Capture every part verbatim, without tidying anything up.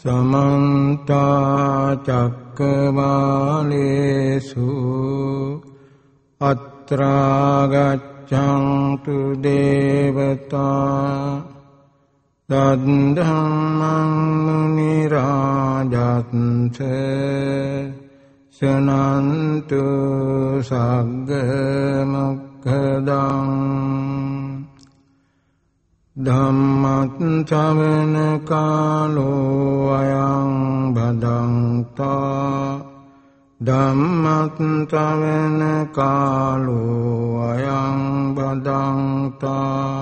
समन्ता चक्रवालेषु अत्रा गच्छन्तु देवता तद्धम्मं मुनिराजन्स शृण्वन्तु सग्गमुक्खदम् धम्मश्रवण कालो अयं भदन्ता धम्मश्रवण कालो अयं भदन्ता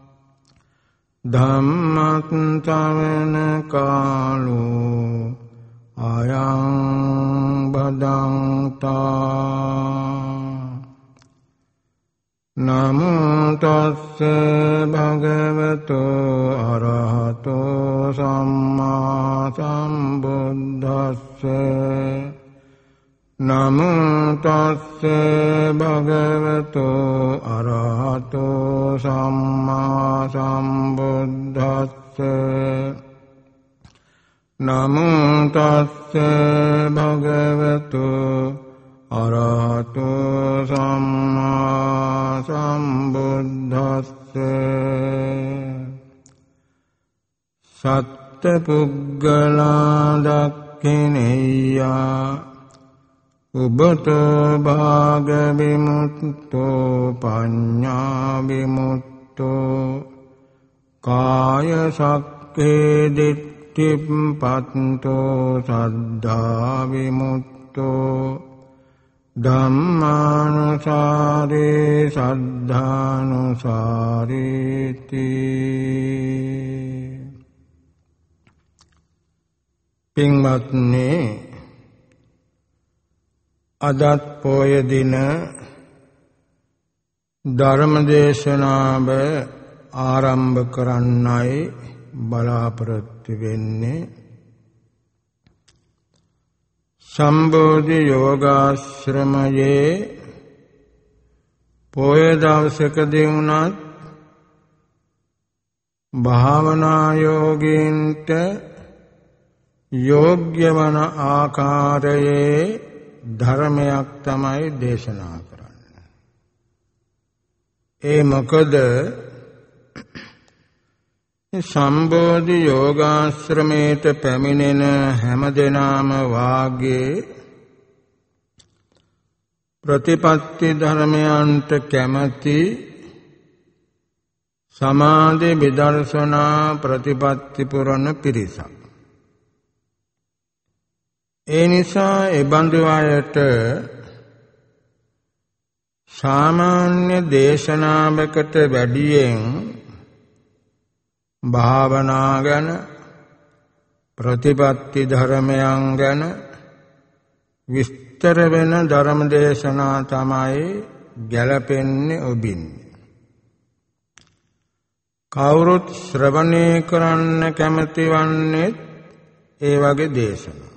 धम्मश्रवण कालो अयं भदन्ता नमो तस्से भगवतो अरहतो सम्मा सम्बुद्धस्से नमो तस्से भगवतो अरहतो सम्मा सम्बुद्धस्से नमो तस्से भगवतो अरहतो सम्मा सम्बुद्धस्से सत्पुग्गला दक्षिणेय्या उबतो भागविमुक्तो पञ्ञा विमुक्तो कायसक्खे दिट्ठिपन्तो श्रद्धा विमुक्तो ධම්මානුසාරේ සද්ධානුසාරේති පින්වත්නි අදත් පොය දින ධර්ම දේශනාව ආරම්භ කරන්නයි බලාපොරොත්තු වෙන්නේ සම්බෝධි යෝගාශ්‍රමයේ පොය දවසකදී වුණත් භාවනා යෝගීන්ට යෝග්‍ය වන ආකාරයේ ධර්මයක් තමයි දේශනා කරන්නේ. ඒ මොකද සම්බෝධි යෝගාශ්‍රමයට පැමිණෙන හැම දෙනාම වාගේ ප්‍රතිපත්ති ධර්මයන්ට කැමැති සමාධි විදර්ශනා ප්‍රතිපත්ති පුරන පිරිසක්. ඒ නිසා එබඳු අයට සාමාන්‍ය දේශනාවකට වැඩියෙන් භාවනා ගැන ප්‍රතිපත්ති ධර්මයන් ගැන විස්තර වෙන ධර්ම දේශනා තමයි ගැලපෙන්නේ ඔබින්නේ. කවුරුත් ශ්‍රවණය කරන්න කැමති වන්නේ ඒ වගේ දේශනා.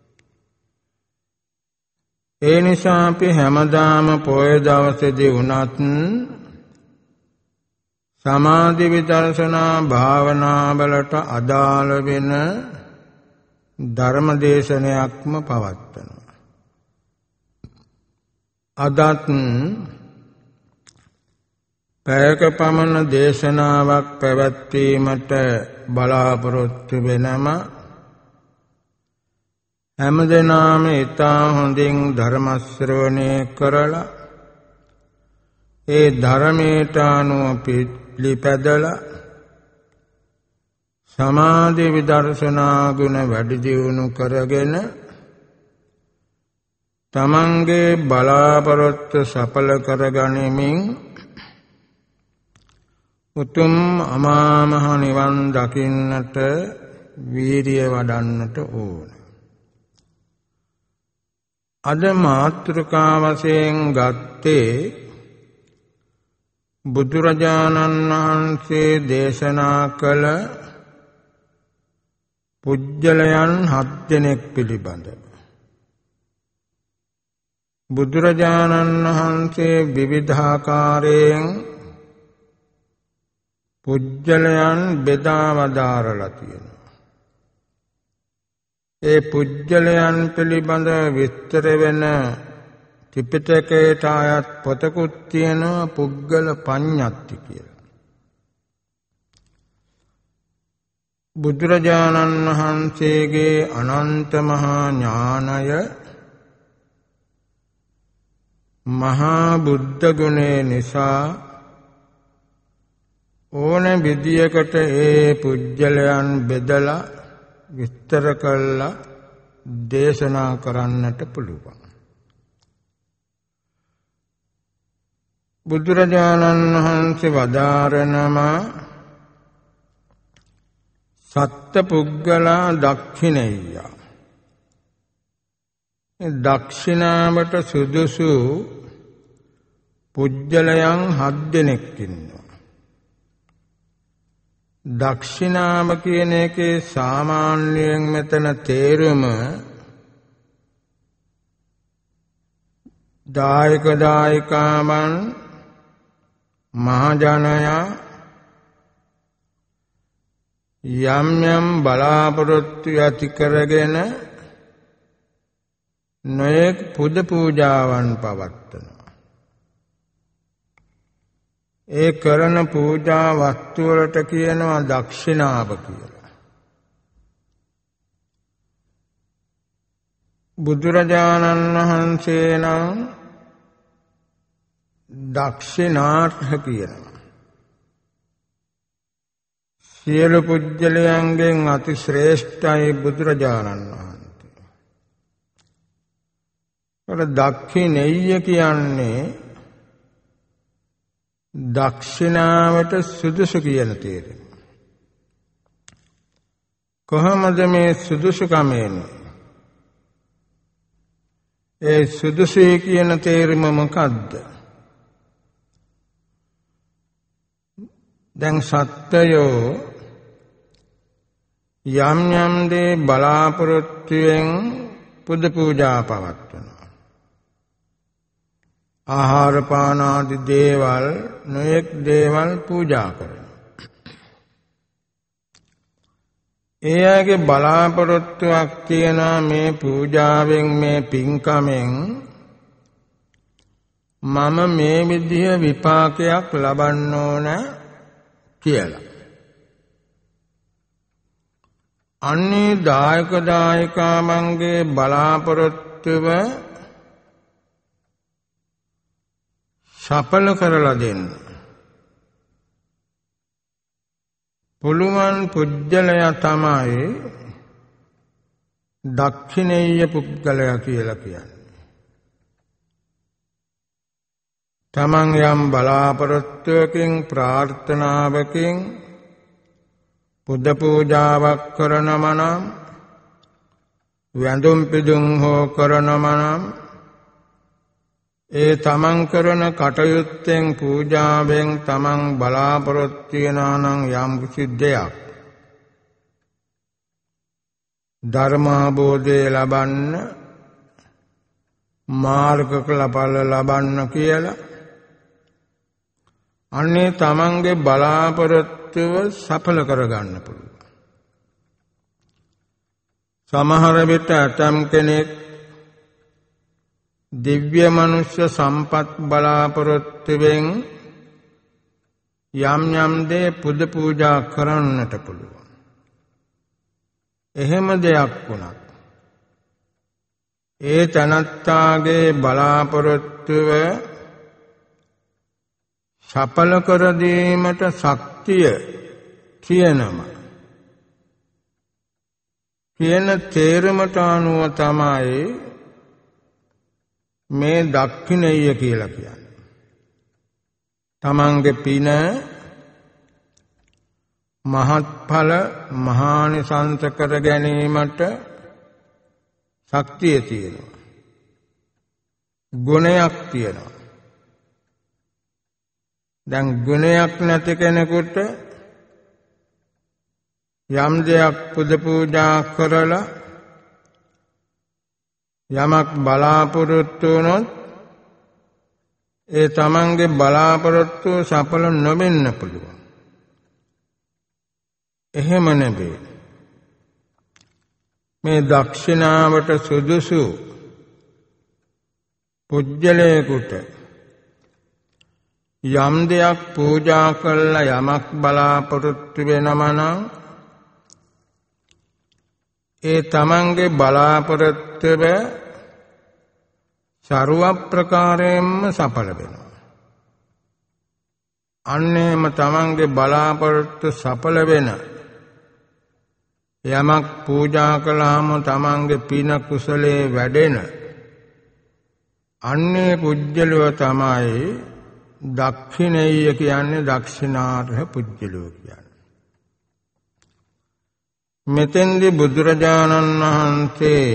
ඒ නිසා අපි හැමදාම පොය දවසේදී වුණත් සමාධි විදර්ශනා භාවනා වලට අදාළ වෙන ධර්ම දේශනයක්ම පවත්වනවා. අදත් පැයක පමණ දේශනාවක් පැවැත්වීමට බලාපොරොත්තු වෙනම හැමදෙනාම ඊතා හොඳින් ධර්ම ශ්‍රවණය කරලා ඒ ධර්මයට අනුව පිළිපැදලා සමාධි විදර්ශනා ගුණ වැඩි දියුණු කරගෙන තමන්ගේ බලාපොරොත්තු සඵල කරගනිමින් උතුම් අමා මහ නිවන් දකින්නට වීරිය වඩන්නට ඕන. අද මාතෘකා වශයෙන් ගත්තේ බුදුරජාණන් වහන්සේ දේශනා කළ පුජ්‍යලයන් හත් දෙනෙක් පිළිබඳව. බුදුරජාණන් වහන්සේ විවිධාකාරයෙන් පුජ්‍යලයන් බෙදා වදාරලා තියෙනවා. ඒ පුජ්‍යලයන් පිළිබඳ විස්තර වෙන ත්‍රිපිටකයට ආයත් පොතකුත් තියෙනවා පුද්ගල පඤ්ඤත්ති කියලා. බුදුරජාණන් වහන්සේගේ අනන්ත මහා ඥානය මහා බුද්ධ ගුණය නිසා ඕන විදියකට ඒ පුජ්‍යලයන් බෙදලා විස්තර කළා දේශනා කරන්නට පුළුවන්. බුදුරජාණන් වහන්සේ වදාරනම සත්පුද්ගලා දක්ඛිනෙය්‍ය. දක්ෂිනාවට සුදුසු පුජ්‍යලයන් හත් දෙනෙක් ඉන්නවා. දක්ෂිනාම කියන එකේ සාමාන්‍යයෙන් මෙතන තේරුම දායක දායිකාවන් මහජනයා යම් යම් බලාපොරොත්තු ඇති කරගෙන නොයෙක් පුද පූජාවන් පවත්වනවා. ඒ කරන පූජා වස්තු වලට කියනවා දක්ෂිනාව කියලා. බුදුරජාණන් වහන්සේ නම් දක්ෂිනාර්හ කියනවා. සියලු පුජ්‍යලයන්ගෙන් අති ශ්‍රේෂ්ඨයි බුදුරජාණන් වහන්සේ. ඒකට දක්ඛිනෙය්‍ය කියන්නේ දක්ෂිනාවට සුදුසු කියන තේරුම. කොහොමද මේ සුදුසුකම එන්නේ? ඒ සුදුසුයි කියන තේරුම මොකද්ද? දැන් සත්‍යයෝ යම් යම් දේ බලාපොරොත්තුෙන් පුද පූජා පවත්වනවා. ආහාර පාන ආදී දේවල් නොයෙක් දේවල් පූජා කරනවා. ඒ අයගේ බලාපොරොත්තුවක් තියෙනවා මේ පූජාවෙන් මේ පින්කමෙන් මම මේ විදිහ විපාකයක් ලබන්න ඕන කියලා. අන්නේ දායක දායිකාවන්ගේ බලාපොරොත්තුව සඵල කරලා දෙන්න පුළුවන් පුජ්‍යලයා තමයි දක්ඛිනෙය්‍ය පුද්ගලයා කියලා කියන්නේ. තමන් යම් බලාපොරොත්තුවකින් ප්‍රාර්ථනාවකින් පුද පූජාවක් කරනම නම් වැඳුම් පිදුම් හෝ කරනම නම් ඒ තමන් කරන කටයුත්තෙන් පූජාවෙන් තමන් බලාපොරොත්තු වෙනා නම් යම් කිසි දෙයක් ධර්මාභෝධය ලබන්න මාර්ගඵල ලබන්න කියලා අන්නේ තමන්ගේ බලාපොරොත්තුව සඵල කරගන්න පුළුවන්. සමහර විට ඇතම් කෙනෙක් දිව්‍ය මනුෂ්‍ය සම්පත් බලාපොරොත්තුවෙන් යම් යම් දේ පුද පූජා කරන්නට පුළුවන්. එහෙම දෙයක් වුණත් ඒ තනත්තාගේ බලාපොරොත්තුව සඵල කර දීමට ශක්තිය තියෙනම කියන තේරුමට අනුව තමයි මේ දක්ඛිනෙය්‍ය කියලා කියන්නේ. තමන්ගේ පින මහත්ඵල මහානිසංස කර ගැනීමට ශක්තිය තියෙනවා. ගුණයක් තියෙනවා. දැන් ගුණයක් නැති කෙනෙකුට යම් දෙයක් පුද පූජා කරලා යමක් බලාපොරොත්තු වුණොත් ඒ තමන්ගේ බලාපොරොත්තු සඵල නොවෙන්න පුළුවන්. එහෙම නෙවේ. මේ දක්ෂිනාවට සුදුසු පුජ්‍යලයකට යම් දෙයක් පූජා කළා යමක් බලාපොරොත්තු වෙනම නම් ඒ තමන්ගේ බලාපොරොත්තුව සර්ව ප්‍රකාරයෙන්ම සඵල වෙනවා. අන්නේම තමන්ගේ බලාපොරොත්තු සඵල වෙන යමක් පූජා කළාම තමන්ගේ පින කුසලයේ වැඩෙන අන්නේ පුජ්‍යලව තමයි දක්ඛිනේය කියන්නේ දක්ෂිනාර්හ පුජ්‍යලෝ කියන්නේ. මෙතෙන්දී බුදුරජාණන් වහන්සේ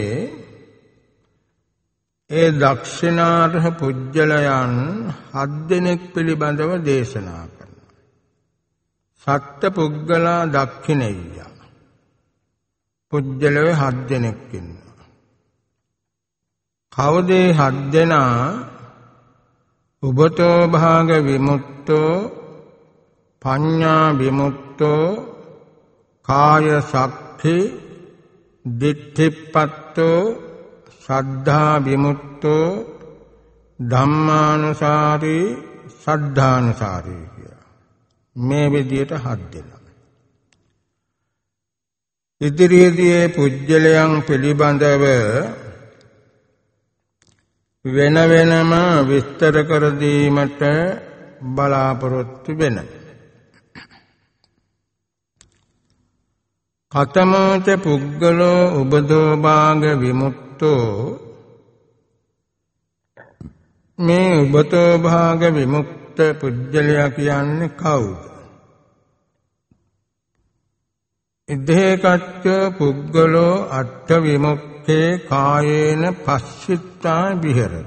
ඒ දක්ෂිනාර්හ පුජ්‍යලයන් හත් දෙනෙක් පිළිබඳව දේශනා කරනවා. සත්ත්‍ය පුද්ගලා දක්ඛිනේය පුජ්‍යලෝ හත් දෙනෙක් ඉන්නවා. කවුද හත් දෙනා? උබතෝ භාග විමුක්තෝ පඤ්ඤා විමුක්තෝ කාය සක්ඛි දිට්ඨිපත්තෝ සද්ධා විමුක්තෝ ධම්මානුසාරී සද්ධානුසාරී කිය. මේ විදියට හත් දෙනා. ඉදිරියේදී පුජ්‍යලයන් පිළිබඳව වෙන වෙනම විස්තර කර දීමට බලාපොරොත්තු වෙන. කතමෝච පුද්ගලෝ උබදෝ භාග විමුක්තෝ මේ උබතෝ භාග විමුක්ත පුජ්‍යලයා කියන්නේ කවුද? ඉදේකච්ච පුද්ගලෝ අට්ඨ විමුක්තේ කායේන පස්සිතා විහෙරති.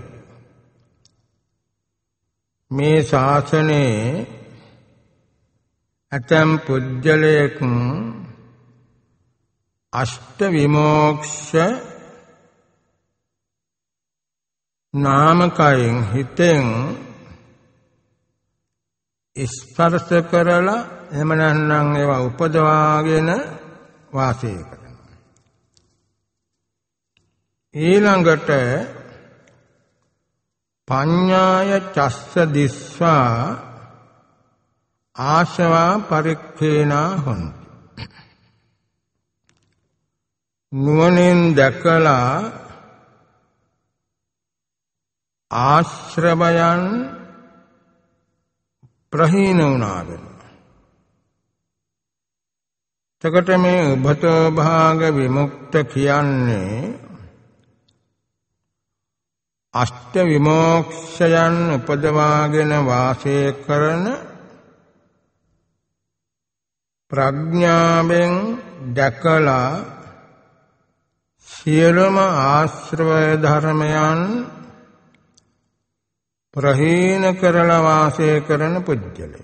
මේ ශාසනයේ අතම් පුජ්‍යලයක අෂ්ඨ විමෝක්ෂ නාමකයෙන් හිතෙන් ස්පර්ශ කරලා එහෙම නැත්නම් ඒවා උපදවාගෙන වාසය කරනවා. ඊළඟට පඤ්ඤාය චස්ස දිස්වා ආශවා පරික්ඛේනා හොන්ති. නුවණින් දැකලා ආශ්‍රවයන් ප්‍රහීන වුණා වෙනවා. එතකොට මේ උභතෝ භාග විමුක්ත කියන්නේ අෂ්ඨ විමෝක්ෂයන් උපදවාගෙන වාසය කරන ප්‍රඥාවෙන් දැකලා සියලුම ආශ්‍රව ධර්මයන් ප්‍රහීන කරලා වාසය කරන පුජ්‍යලය.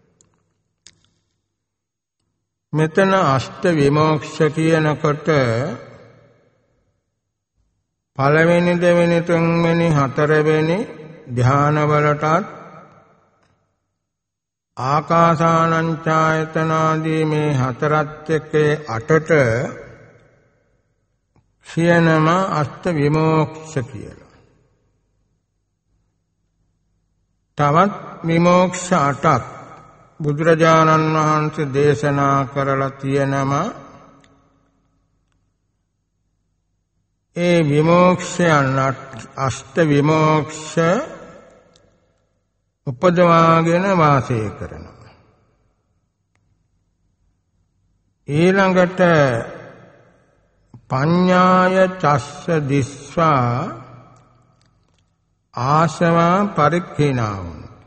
මෙතන අෂ්ඨ විමෝක්ෂ කියනකොට පළවෙනි දෙවෙනි තුන්වෙනි හතරවෙනි ධානවලටත් ආකාසානං ඡායතනාදී මේ හතරත් එක්ක අටට කියනම අෂ්ඨ විමෝක්ෂ කියලා. තවත් විමෝක්ෂ අටක් බුදුරජාණන් වහන්සේ දේශනා කරලා තියෙනම ඒ විමෝක්ෂයන් අෂ්ඨ විමෝක්ෂ උපදවාගෙන වාසය කරනවා. ඊළඟට පඤ්ඤාය චස්ස දිස්වා ආශවා පරික්ඛේනා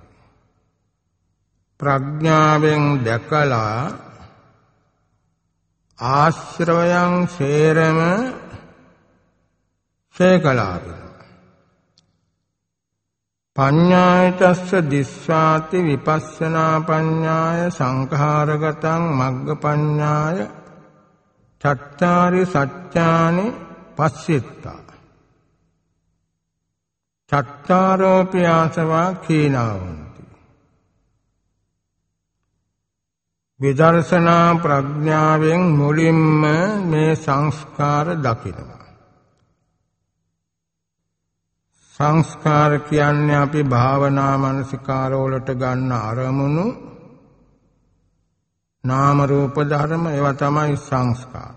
ප්‍රඥාවෙන් දැකලා ආශ්‍රවයන් සේරම සේකලාපන පඤ්ඤාය චස්ස දිස්වාති විපස්සනා පඤ්ඤාය සංඛාරගතං මග්ග පඤ්ඤාය චත්තාරි සත්‍යානි පස්සිතා චත්තාරෝපි ආසවා කීනාවන්ති. විදර්ශනා ප්‍රඥාවෙන් මුලින්ම මේ සංස්කාර දකිනවා. සංස්කාර කියන්නේ අපි භාවනා මනසිකාර වලට ගන්න අරමුණු නාම රූප ධර්ම ඒවා තමයි සංස්කාර.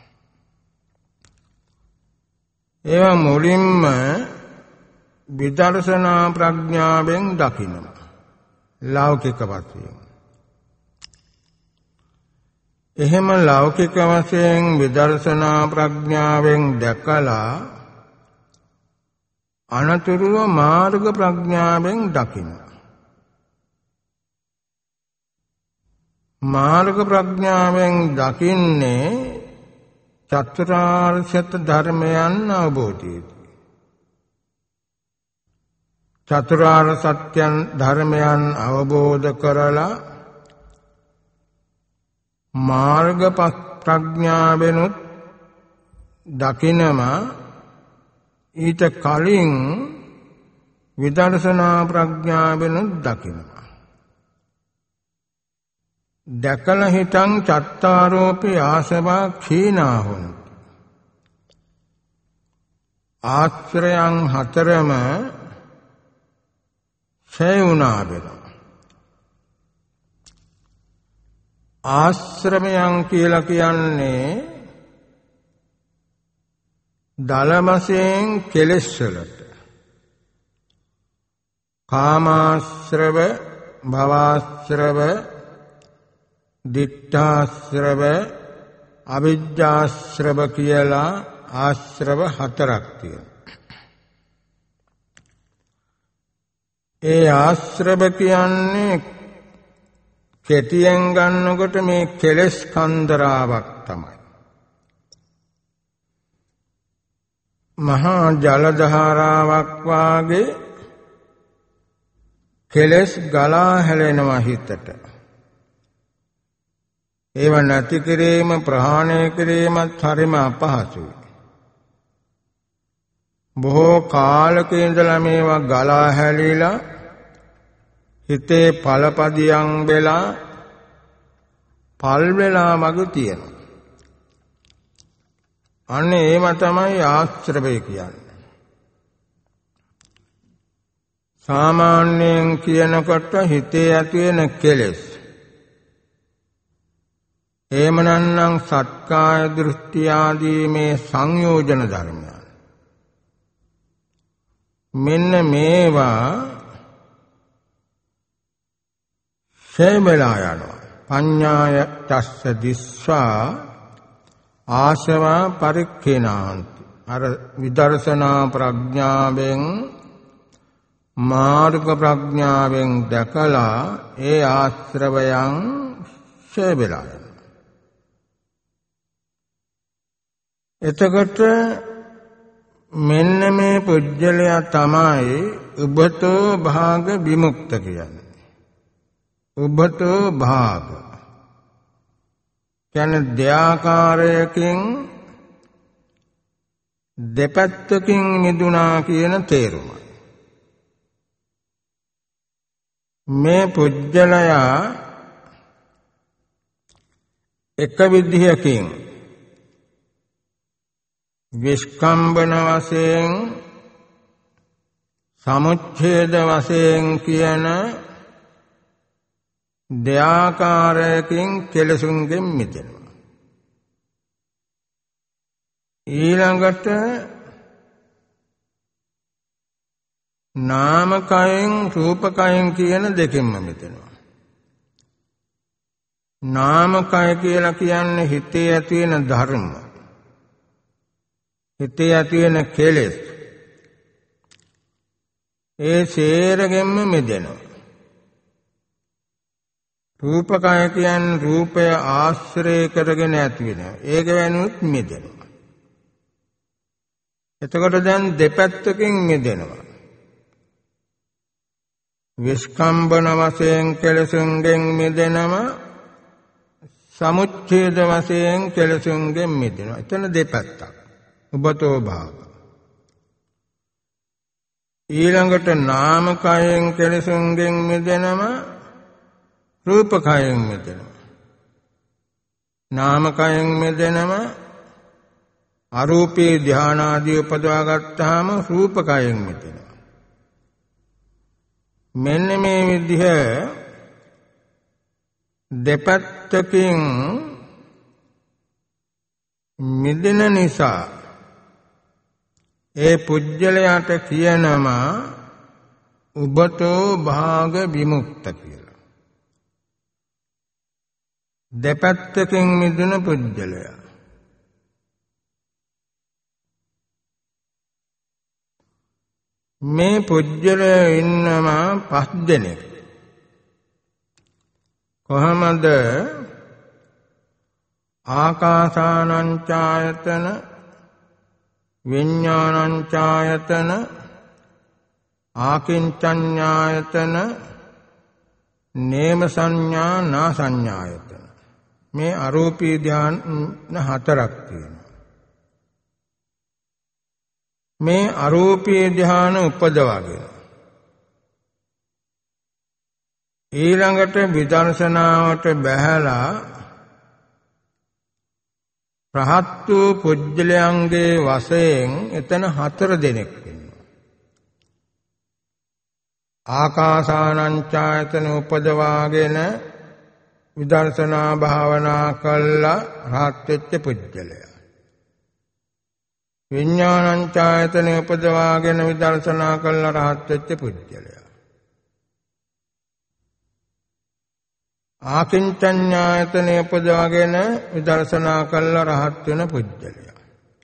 ඒවා මුලින්ම විදර්ශනා ප්‍රඥාවෙන් දකිනවා ලෞකික වශයෙන්. එහෙම ලෞකික වශයෙන් විදර්ශනා ප්‍රඥාවෙන් දැකලා අනතුරුව මාර්ග ප්‍රඥාවෙන් දකිනවා. මාර්ග ප්‍රඥාවෙන් දකින්නේ චතුරාර්ය සත්‍ය ධර්මයන් අවබෝධයයි. චතුරාර්ය සත්‍ය ධර්මයන් අවබෝධ කරලා මාර්ග ප්‍රඥාවෙනුත් දකිනම ඊට කලින් විදර්ශනා ප්‍රඥාවෙනුත් දකිනවා. දැකලා හිතං චත්තාරෝපි ආසවා ක්ෂීණා හොන්ති. ආශ්‍රයයන් හතරම ඡය වුණා වෙනවා. ආශ්‍රමයන් කියලා කියන්නේ දලමසෙන් කෙලෙස් වලට කාමාශ්‍රව, භවආශ්‍රව, දිඨාශ්‍රව, අවිජ්ජාශ්‍රව කියලා ආශ්‍රව හතරක් තියෙනවා. ඒ ආශ්‍රව කියන්නේ කෙටියෙන් ගන්නකොට මේ කෙලෙස් කන්දරාවක් තමයි. මහා ජල ධාරාවක් වාගේ කෙලෙස් ගලා හැලෙනවා හිතට. ඒව නැති කිරීම ප්‍රහාණය කිරීමත් හරිම අපහසුයි. බොහෝ කාලක ඉඳලා මේවා ගලා හැලිලා හිතේ පළපදියම් වෙලා පල් වෙලා වගේ තියෙනවා. අනේ ඒව තමයි ආශ්‍රවය කියන්නේ. සාමාන්‍යයෙන් කියනකොට හිතේ ඇති වෙන කෙලෙස්. එහෙම නැත්නම් සත්කාය දෘෂ්ටි ආදී මේ සංයෝජන ධර්මයන්. මෙන්න මේවා ඡේමලා යනවා. පඤ්ඤාය තස්ස දිස්වා ආශවා පරික්ඛේනාන්ති. අර විදර්ශනා ප්‍රඥාවෙන් මාර්ග ප්‍රඥාවෙන් දැකලා ඒ ආශ්‍රවයන් ඡේමලා යනවා. එතකොට මෙන්න මේ පුජ්‍යලයා තමයි උබතෝ භාග විමුක්ත කියන්නේ. උබතෝ භාග කියන්නේ දෙආකාරයකින් දෙපැත්තකින් මිදුණා කියන තේරුම. මේ පුජ්‍යලයා එක විදිහකින් විස්කම්බන වශයෙන් සමුච්ඡේද වශයෙන් කියන දෙආකාරයකින් කෙලසුන්ගෙන් මිදෙනවා. ඊළඟට නාමකයෙන් රූපකයෙන් කියන දෙකෙන්ම මිදෙනවා. නාමකය කියලා කියන්නේ හිතේ ඇති වෙන ධර්ම. හිතේ ඇති වෙන කෙලෙස්. ඒ සේරගෙන්ම මිදෙනවා. රූපකය කියන්නේ රූපය ආශ්‍රය කරගෙන ඇති වෙනවා. ඒක වෙනුත් මිදෙනවා. එතකොට දැන් දෙපැත්තකින් මිදෙනවා. විස්කම්බන වශයෙන් කෙලසුන්ගෙන් මිදෙනවා. සමුච්ඡේද වශයෙන් කෙලසුන්ගෙන් මිදෙනවා. එතන දෙපැත්තක්. උබතෝ භාග. ඊළඟට නාමකයෙන් කෙලසුන්ගෙන් මිදෙනවා. රූපකයෙන් මිදෙනවා. නාමකයෙන් මිදෙනම අරූපී ධානාදී උපදවා ගත්තාම රූපකයෙන් මිදෙනවා. මෙන්න මේ විදිහ දෙපැත්තකින් මිදෙන නිසා ඒ පුජ්‍යලයට කියනවා උබතෝ භාග විමුක්ත කියලා. දෙපැත්තකින් මිදුන පුජ්‍යලය. මේ පුජ්‍යලය ඉන්නවා පස් දෙනෙක්. කොහමද? ආකාසානං ඡායතන, විඤ්ඤාණං ඡායතන, ආකින්චඤ්ඤායතන, නේම සංඥා නා සංඥායතන. මේ අරූපී ධ්‍යාන හතරක් තියෙනවා. මේ අරූපී ධ්‍යාන උපදවාගෙන ඊළඟට විදර්ශනාවට බැහැලා රහත් වූ පුජ්‍යලයන්ගේ වශයෙන් එතන හතර දෙනෙක් ඉන්නවා. ආකාසානං ඡායතන උපදවාගෙන විදර්ශනා භාවනා කළා රහත් වෙච්ච පුජ්‍යලයා. විඤ්ඤාණං ඡායතන උපදවාගෙන විදර්ශනා කළා රහත් වෙච්ච පුජ්‍යලයා. ආකින්චඤ්ඤායතන උපදවාගෙන විදර්ශනා කළා රහත් වෙන පුජ්‍යලයා.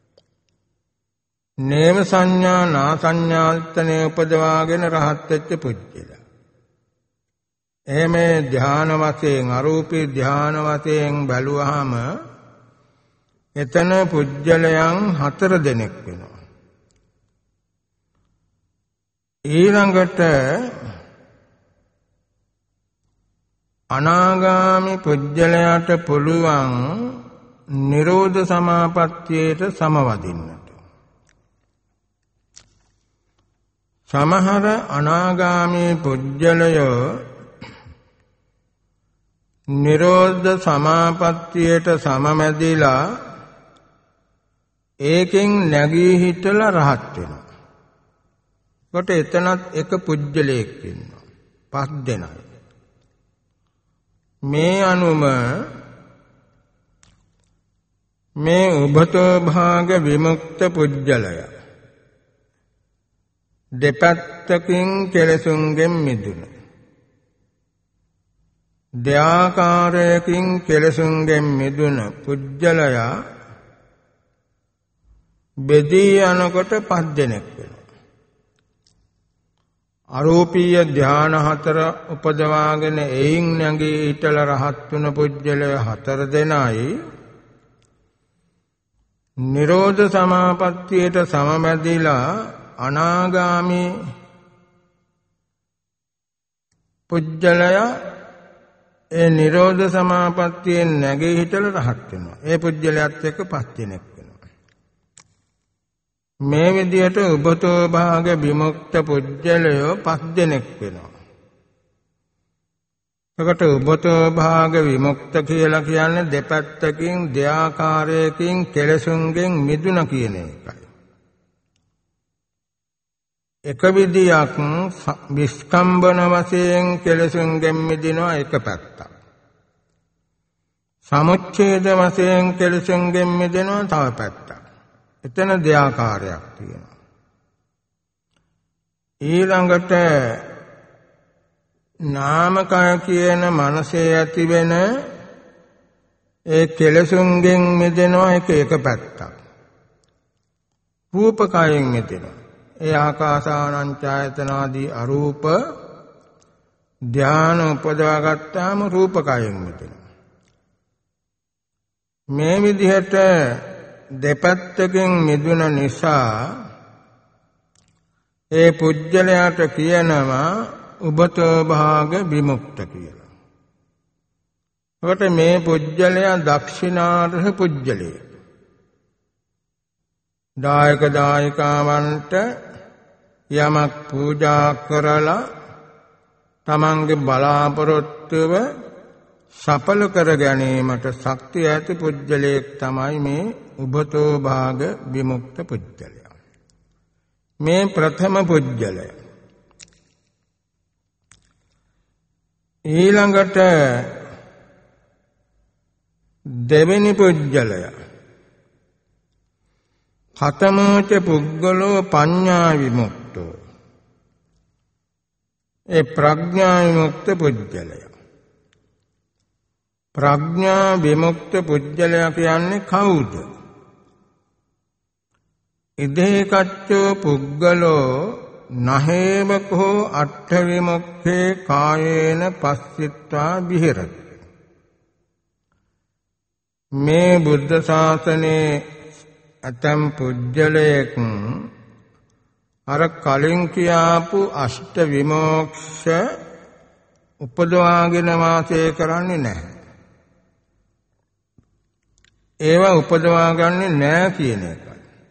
නේම සංඥා නා සංඥායතන උපදවාගෙන රහත් වෙච්ච පුජ්‍යලයා. එහෙම ධ්‍යාන වශයෙන් අරූපී ධ්‍යාන වශයෙන් බැලුවාම එතන පුජ්‍යලයන් හතර දෙනෙක් වෙනවා. ඊළඟට අනාගාමි පුජ්‍යලයට පුළුවන් නිරෝධ සමාපත්තියට සමවදින්නට. සමහර අනාගාමි පුජ්‍යලයෝ නිරෝධ සමාපත්තියට සමමැදිලා ඒකෙන් නැගී හිටලා රහත් වෙනවා. කොට එතනත් එක පුජ්‍යලයක් ඉන්නවා. පස් දෙනයි. මේ අනුම මේ උභතෝ භාග විමුක්ත පුජ්‍යලය දෙපැත්තකින් කෙලසුන්ගෙන් මිදුන. දෙආකාරයකින් කෙලසුන්ගෙන් මිදුන පුජ්‍යලයා බෙදී යනකොට පස් දෙනෙක් වෙනවා. අරූපීය ධ්‍යාන හතර උපදවාගෙන එයින් නැගී හිටලා රහත් වුණ පුජ්‍යලය හතර දෙනයි. නිරෝධ සමාපත්තියට සමමැදිලා අනාගාමි පුජ්‍යලය ඒ නිරෝධ සමාපත්තියෙන් නැගී හිටලා රහත් වෙනවා. ඒ පුජ්‍යලයත් එක්ක පස් දෙනෙක් වෙනවා. මේ විදිහට උබතෝ භාග විමුක්ත පුජ්‍යලයෝ පස් දෙනෙක් වෙනවා. එකට උබතෝ භාග විමුක්ත කියලා කියන්නේ දෙපැත්තකින් දෙආකාරයකින් කෙලසුන්ගෙන් මිදුන කියන එකයි. එක විදියක් විස්කම්බන වශයෙන් කෙලසුන්ගෙන් මිදිනවා එක පැත්තක්. සමුච්ඡේද වශයෙන් කෙලසුන්ගෙන් මිදෙනවා තව පැත්තක්. එතන දෙආකාරයක් තියෙනවා. ඊළඟට නාමකය කියන මනසේ ඇතිවෙන ඒ කෙලසුන්ගෙන් මිදෙනවා එක එක පැත්තක්. රූපකයෙන් මිදෙනවා. ඒ ආකාසානං ඡායතන ආදී අරූප ධානය උපදවා ගත්තාම රූපකයෙන් මිදෙනවා. මේ විදිහට දෙපැත්තකින් මිදුන නිසා ඒ පුජ්‍යලයට කියනවා උබතෝ භාග විමුක්ත කියලා. ඔකට මේ පුජ්‍යලයා දක්ෂිනාර්හ පුජ්‍යලය. දායක දායිකාවන්ට යමක් පූජා කරලා තමන්ගේ බලාපොරොත්තුව සඵල කර ගැනීමට ශක්තිය ඇති පුජ්‍යලයක් තමයි මේ උභතෝ භාග විමුක්ත පුජ්‍යලයා. මේ ප්‍රථම පුජ්‍යලය. ඊළඟට දෙවෙනි පුජ්‍යලය. ඛතමෝච පුද්ගලෝ පඤ්ඤා විමුක්තෝ. ඒ ප්‍රඥා විමුක්ත පුජ්‍යලය. ප්‍රඥා විමුක්ත පුජ්‍යලයා කියන්නේ කවුද? ඉදේ කච්චෝ පුද්ගලෝ නහේවකෝ අට්ඨ විමුක්ඛේ කායේන පස්සිට්ඨා විහෙරති. මේ බුද්ධ ශාසනයේ අතම් පුජ්‍යලයක් අර කලින් කියාපු අෂ්ට විමෝක්ෂ උපදවාගෙන වාසය කරන්නේ නැහැ. ඒවා උපදවා ගන්නෙ නැහැ කියන එකයි.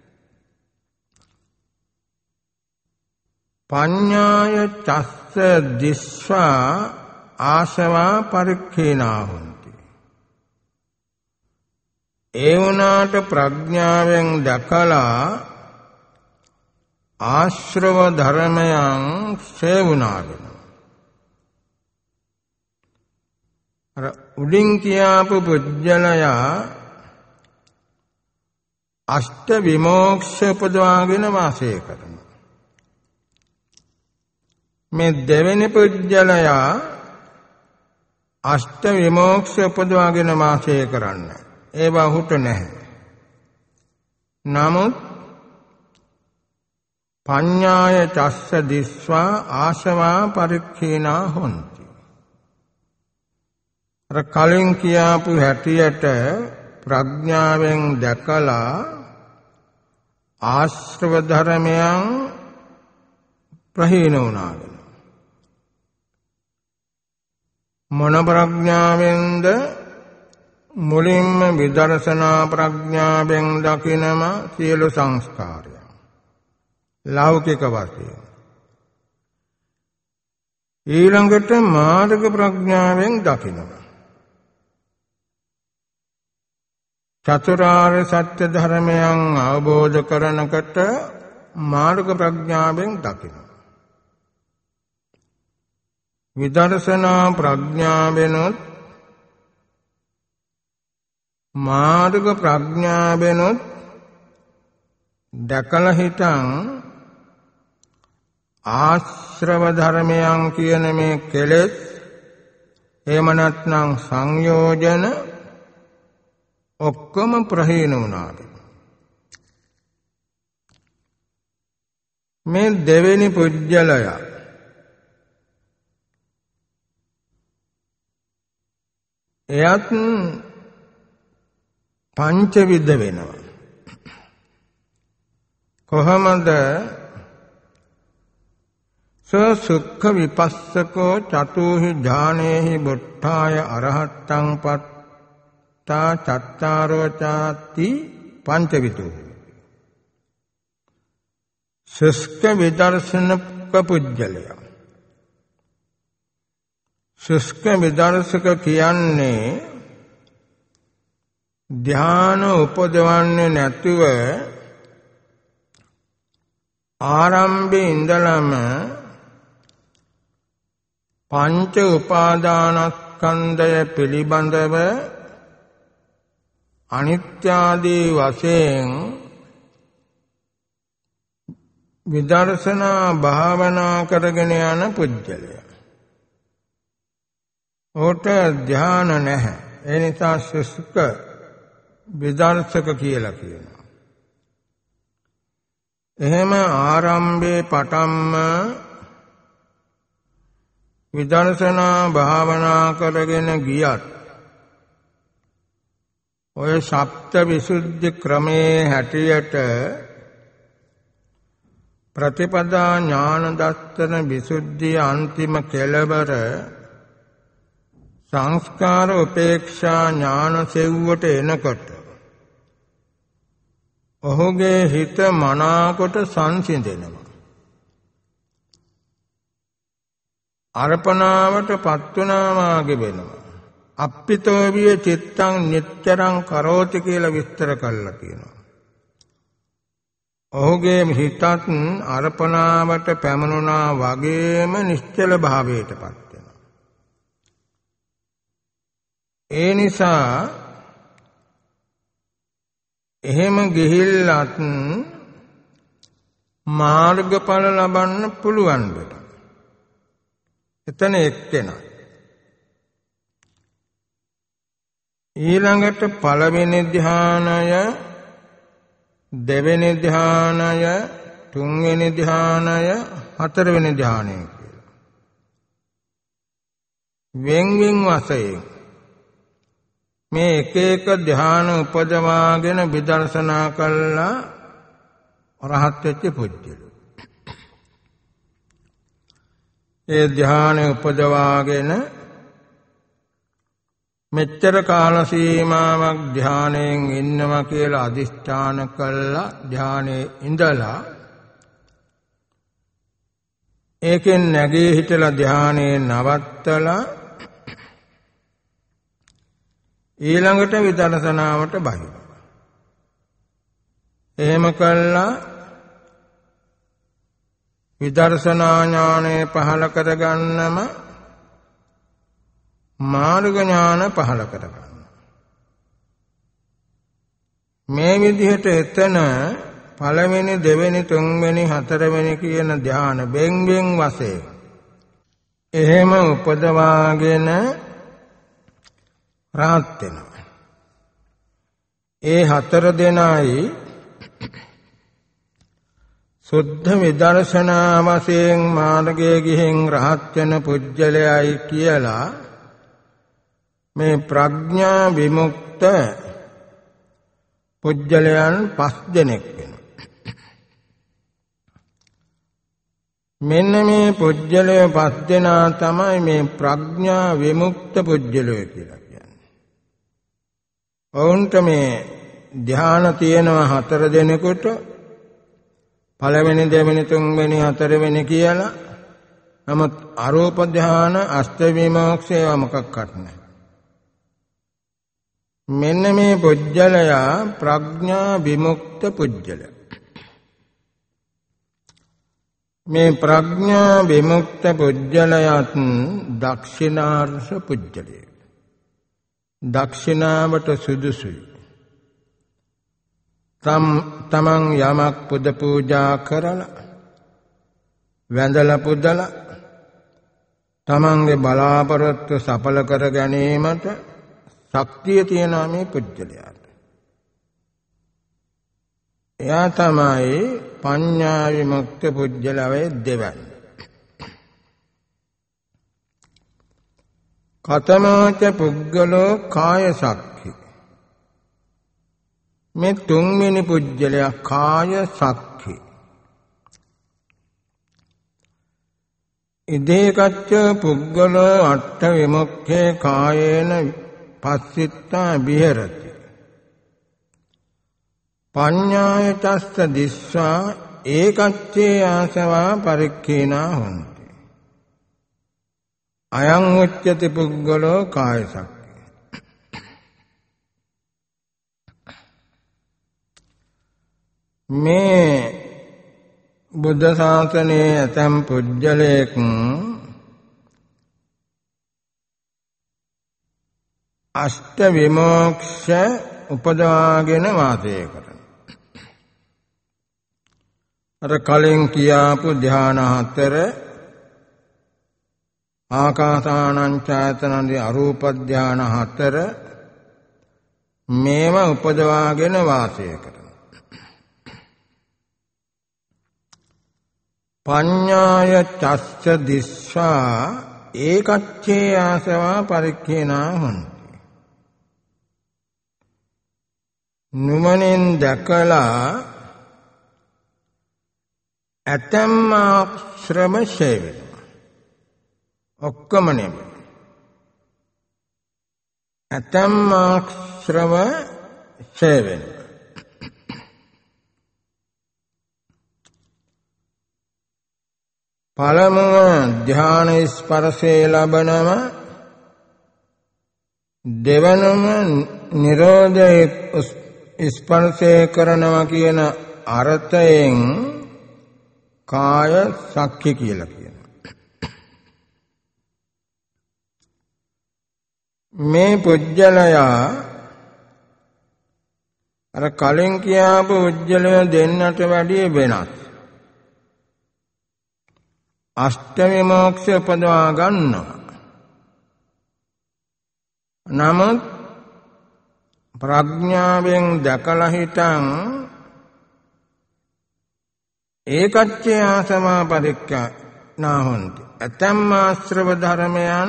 පඤ්ඤාය චස්ස දිස්වා ආශවා පරික්ඛේනා හොಂತಿ. ඒ වුණාට ප්‍රඥාවෙන් දැකලා ආශ්‍රව ධර්මයන් සේවුණාගෙන අර උඩින් කියාපු පුජ්‍යලයා අෂ්ට විමෝක්ෂ උපදවාගෙන වාසය කරනවා. මේ දෙවෙනි පුජ්‍යලයා අෂ්ට විමෝක්ෂ උපදවාගෙන වාසය කරන්න. ඒවා හුට නැහැ. නමුත් පඤ්ඤාය චස්ස දිස්වා ආශවා පරික්ඛේනා හොಂತಿ. අර කලින් කියාපු හැටියට ප්‍රඥාවෙන් දැකලා ආශ්‍රව ධර්මයන් ප්‍රහීන වුණා. මොන ප්‍රඥාවෙන්ද? මුලින්ම විදර්ශනා ප්‍රඥාවෙන් දකිනම සියලු සංස්කාරය ලෞකික වශයෙන්. ඊළඟට මාර්ග ප්‍රඥාවෙන් දකිනවා. චතුරාර්ය සත්‍ය ධර්මයන් අවබෝධ කරනකොට මාර්ග ප්‍රඥාවෙන් දකිනවා. විදර්ශනා ප්‍රඥාවෙනොත් මාර්ග ප්‍රඥාවෙනොත් දැකලා හිටන් ආශ්‍රව ධර්මයන් කියන මේ කෙලෙස් එහෙම නැත්නම් සංයෝජන ඔක්කොම ප්‍රහීන වුණා. මේ දෙවෙනි පුජ්‍යලය එයත් පංචවිධ වෙනවා. කොහොමද? සසුක්ඛ විපස්සකෝ චතුහි ඥානේහි බුද්ධාය අරහත්තං පත්තා චත්තාරෝ චාති පංචවිධෝ. සුස්ක විදර්ශනක පුජ්‍යලය. සුස්ක විදර්ශක කියන්නේ ධ්‍යාන උපදවන්නේ නැතුව ආරම්භයේ ඉඳලම පංච උපාදානස්කන්ධය පිළිබඳව අනිත්‍ය ආදී වශයෙන් විදර්ශනා භාවනා කරගෙන යන පුජ්‍යලය. ඕට ධ්‍යාන නැහැ. ඒ නිසා සුස්ක විදර්ශක කියලා කියනවා. එහෙම ආරම්භයේ පටන්ම විදර්ශනා භාවනා කරගෙන ගියත් ඔය සප්ත විසුද්ධි ක්‍රමේ හැටියට ප්‍රතිපදා ඥාන දර්ශන විසුද්ධිය අන්තිම කෙළවර සංස්කාර උපේක්ෂා ඥාන සෙව්වට එනකොට ඔහුගේ හිත මනාකොට සංසිඳෙනවා. අර්පණාවට පත් වුණා වාගේ වෙනවා. අප්පිතෝ විය චිත්තං නිච්චරං කරෝති කියලා විස්තර කළා කියනවා. ඔහුගේ හිතත් අර්පණාවට පැමුණා වගේම නිශ්චල භාවයටපත් වෙනවා. ඒ නිසා එහෙම ගිහිල්ලත් මාර්ගඵල ලබන්න පුළුවන් බට. එතන එක්කෙනා. ඊළඟට පළවෙනි ධ්‍යානය, දෙවෙනි ධ්‍යානය, තුන්වෙනි ධ්‍යානය, හතරවෙනි ධ්‍යානය කියලා. වෙන් වෙන් වශයෙන් මේ එක එක ධ්‍යාන උපදවාගෙන විදර්ශනා කළා රහත් වෙච්ච පුජ්‍යලු. ඒ ධ්‍යාන උපදවාගෙන මෙච්චර කාල සීමාවක් ධ්‍යානයෙන් ඉන්නවා කියලා අදිෂ්ඨාන කළා. ධ්‍යානයේ ඉඳලා ඒකෙන් නැගී හිටලා ධ්‍යානයේ නවත්තලා ඊළඟට විදර්ශනාවට බහිනවා. එහෙම කළා විදර්ශනා ඥානය පහළ කරගන්නම මාර්ග ඥාන පහළ කරගන්න. මේ විදිහට එතන පළවෙනි, දෙවෙනි, තුන්වෙනි, හතරවෙනි කියන ධ්‍යාන බෙන් බෙන් වශයෙන් එහෙම උපදවාගෙන රාත් වෙනවා. ඒ හතර දෙනායි සුද්ධ විදර්ශනා වශයෙන් මාර්ගයේ ගිහින් රහත් වෙන පුජ්‍යලයයි කියලා මේ ප්‍රඥා විමුක්ත පුජ්‍යලයන් පස් දෙනෙක් වෙනවා. මෙන්න මේ පුජ්‍යලය පස් දෙනා තමයි මේ ප්‍රඥා විමුක්ත පුජ්‍යලය කියලා කියන්නේ. ඔවුන්ට මේ ධ්‍යාන තියෙනවා හතර දෙනෙකුට. පළවෙනි, දෙවෙනි, තුන්වෙනි, හතරවෙනි කියලා. නමුත් අරූප ධ්‍යාන, අෂ්ට විමෝක්ෂය මොකක්වත් නැහැ. මෙන්න මේ පුජ්‍යලයා ප්‍රඥා විමුක්ත පුජ්‍යලය. මේ ප්‍රඥා විමුක්ත පුජ්‍යලයත් දක්ෂිනාර්ථ පුජ්‍යලය. දක්ෂිනාවට සුදුසුයි. තම් තමන් යමක් පුද පූජා කරලා වැඳලා පුදලා තමන්ගේ බලාපොරොත්තු සඵල කර ගැනීමට ශක්තිය තියෙන මේ පුජ්‍යලයාට. එයා තමයි පඤ්ඤා විමුක්ත පුජ්‍යලයේ දෙවන්නේ. කතමෝච පුද්ගලෝ කාය සක්ඛි. මේ තුන්වෙනි පුජ්‍යලයා කාය සක්ඛි. ඉදේකච්ච පුද්ගලෝ අට්ඨ විමුක්ඛේ කායේන පස්සිතා විහෙරති. පඤ්ඤාය චස්ස දිස්සා ඒකච්චේ ආසවා පරික්ඛේනා හොන්ති. අයං උච්චති පුද්ගලෝ කාය සක්ඛි. මේ බුද්ධ ශාසනයේ ඇතම් පුජ්‍යලයක් අෂ්ට විමෝක්ෂ උපදවාගෙන වාසය කරන. අර කලින් කියාපු ධ්‍යාන හතර ආකාසානං ඡායතනන්දී අරූප ධ්‍යාන හතර මේව උපදවාගෙන වාසය කරන. පඤ්ඤාය චස්ස දිස්සා ඒකච්චේ ආසවා පරික්ඛේනා හොන්ති. නුමනින් දැකලා ඇතම් ආශ්‍රම සේවය ඔක්කොම නෙමෙයි. ඇතම් ආශ්‍රම සේවය පළමුව ධ්‍යාන ස්පර්ශේ ලබනම දෙවනම නිරෝධය ස්පර්ශය කරනවා කියන අර්ථයෙන් කාය සක්ඛි කියලා කියනවා. මේ පුජ්‍යලයා අර කලින් කියාපු පුජ්‍යලය දෙන්නට වැඩිය වෙනස්. අෂ්ටමි මෝක්ෂය උපදවා ගන්නවා. නමුත් ප්‍රඥාවෙන් දැකලා හිටන් ඒකච්චේ ආසවා පරික්ඛා නාහොන්ති. ඇතම් ආශ්‍රව ධර්මයන්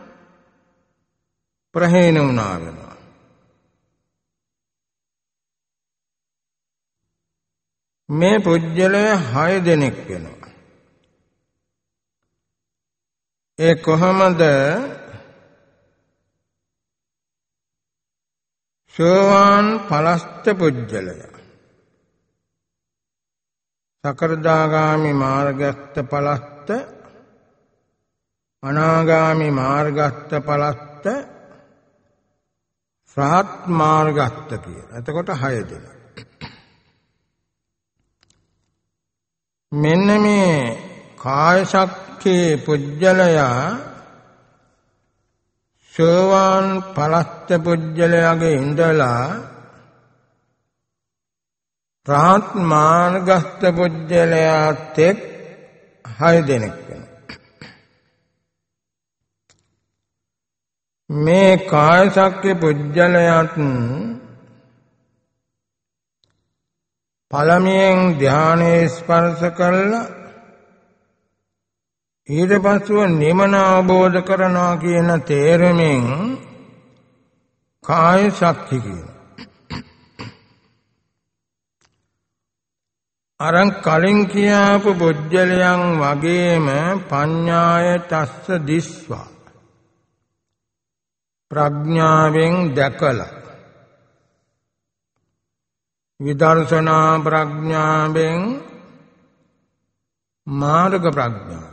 ප්‍රහේන වුණා වෙනවා. මේ පුජ්‍යලය හය දෙනෙක් වෙනවා. ඒ කොහොමද? සෝවාන් පලස්ත පුජ්‍යලය, සකෘදාගාමි මාර්ගස්ත පලස්ත, අනාගාමි මාර්ගස්ත පලස්ත, රහත් මාර්ගස්ත කියලා. එතකොට හය දෙනා. මෙන්න මේ කාය සක්ඛේ පුජ්‍යලයා සෝවාන් පලස්ත පුජ්‍යලයාගේ ඉඳලා රහත් මාර්ගස්ත පුජ්‍යලයාත් එක් හය දෙනෙක් වෙනවා. මේ කාය සක්ඛේ පුජ්‍යලයාත් පළමුවෙන් ධානයේ ස්පර්ශ කළා, ඊට පස්සෙ නිමන අවබෝධ කරනවා කියන තේරුමෙන් කාය සක්ඛි කියනවා. අරන් කලින් කියාපු පුජ්‍යලයන් වගේම පඤ්ඤාය තස්ස දිස්වා, ප්‍රඥාවෙන් දැකලා, විදර්ශනා ප්‍රඥාවෙන්, මාර්ග ප්‍රඥාව,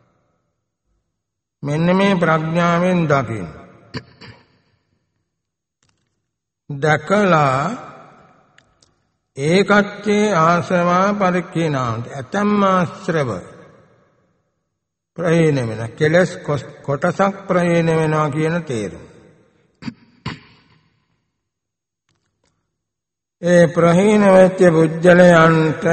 මෙන්න මේ ප්‍රඥාවෙන් දකින්න. දැකලා ඒකච්චේ ආසවා පරික්ඛේනාන්ත, ඇතම් ආශ්‍රව ප්‍රහීන වෙන, කෙලස් කොටසක් ප්‍රහීන වෙනවා කියන තේරුම. ඒ ප්‍රහීන වෙච්ච පුජ්‍යලයන්ට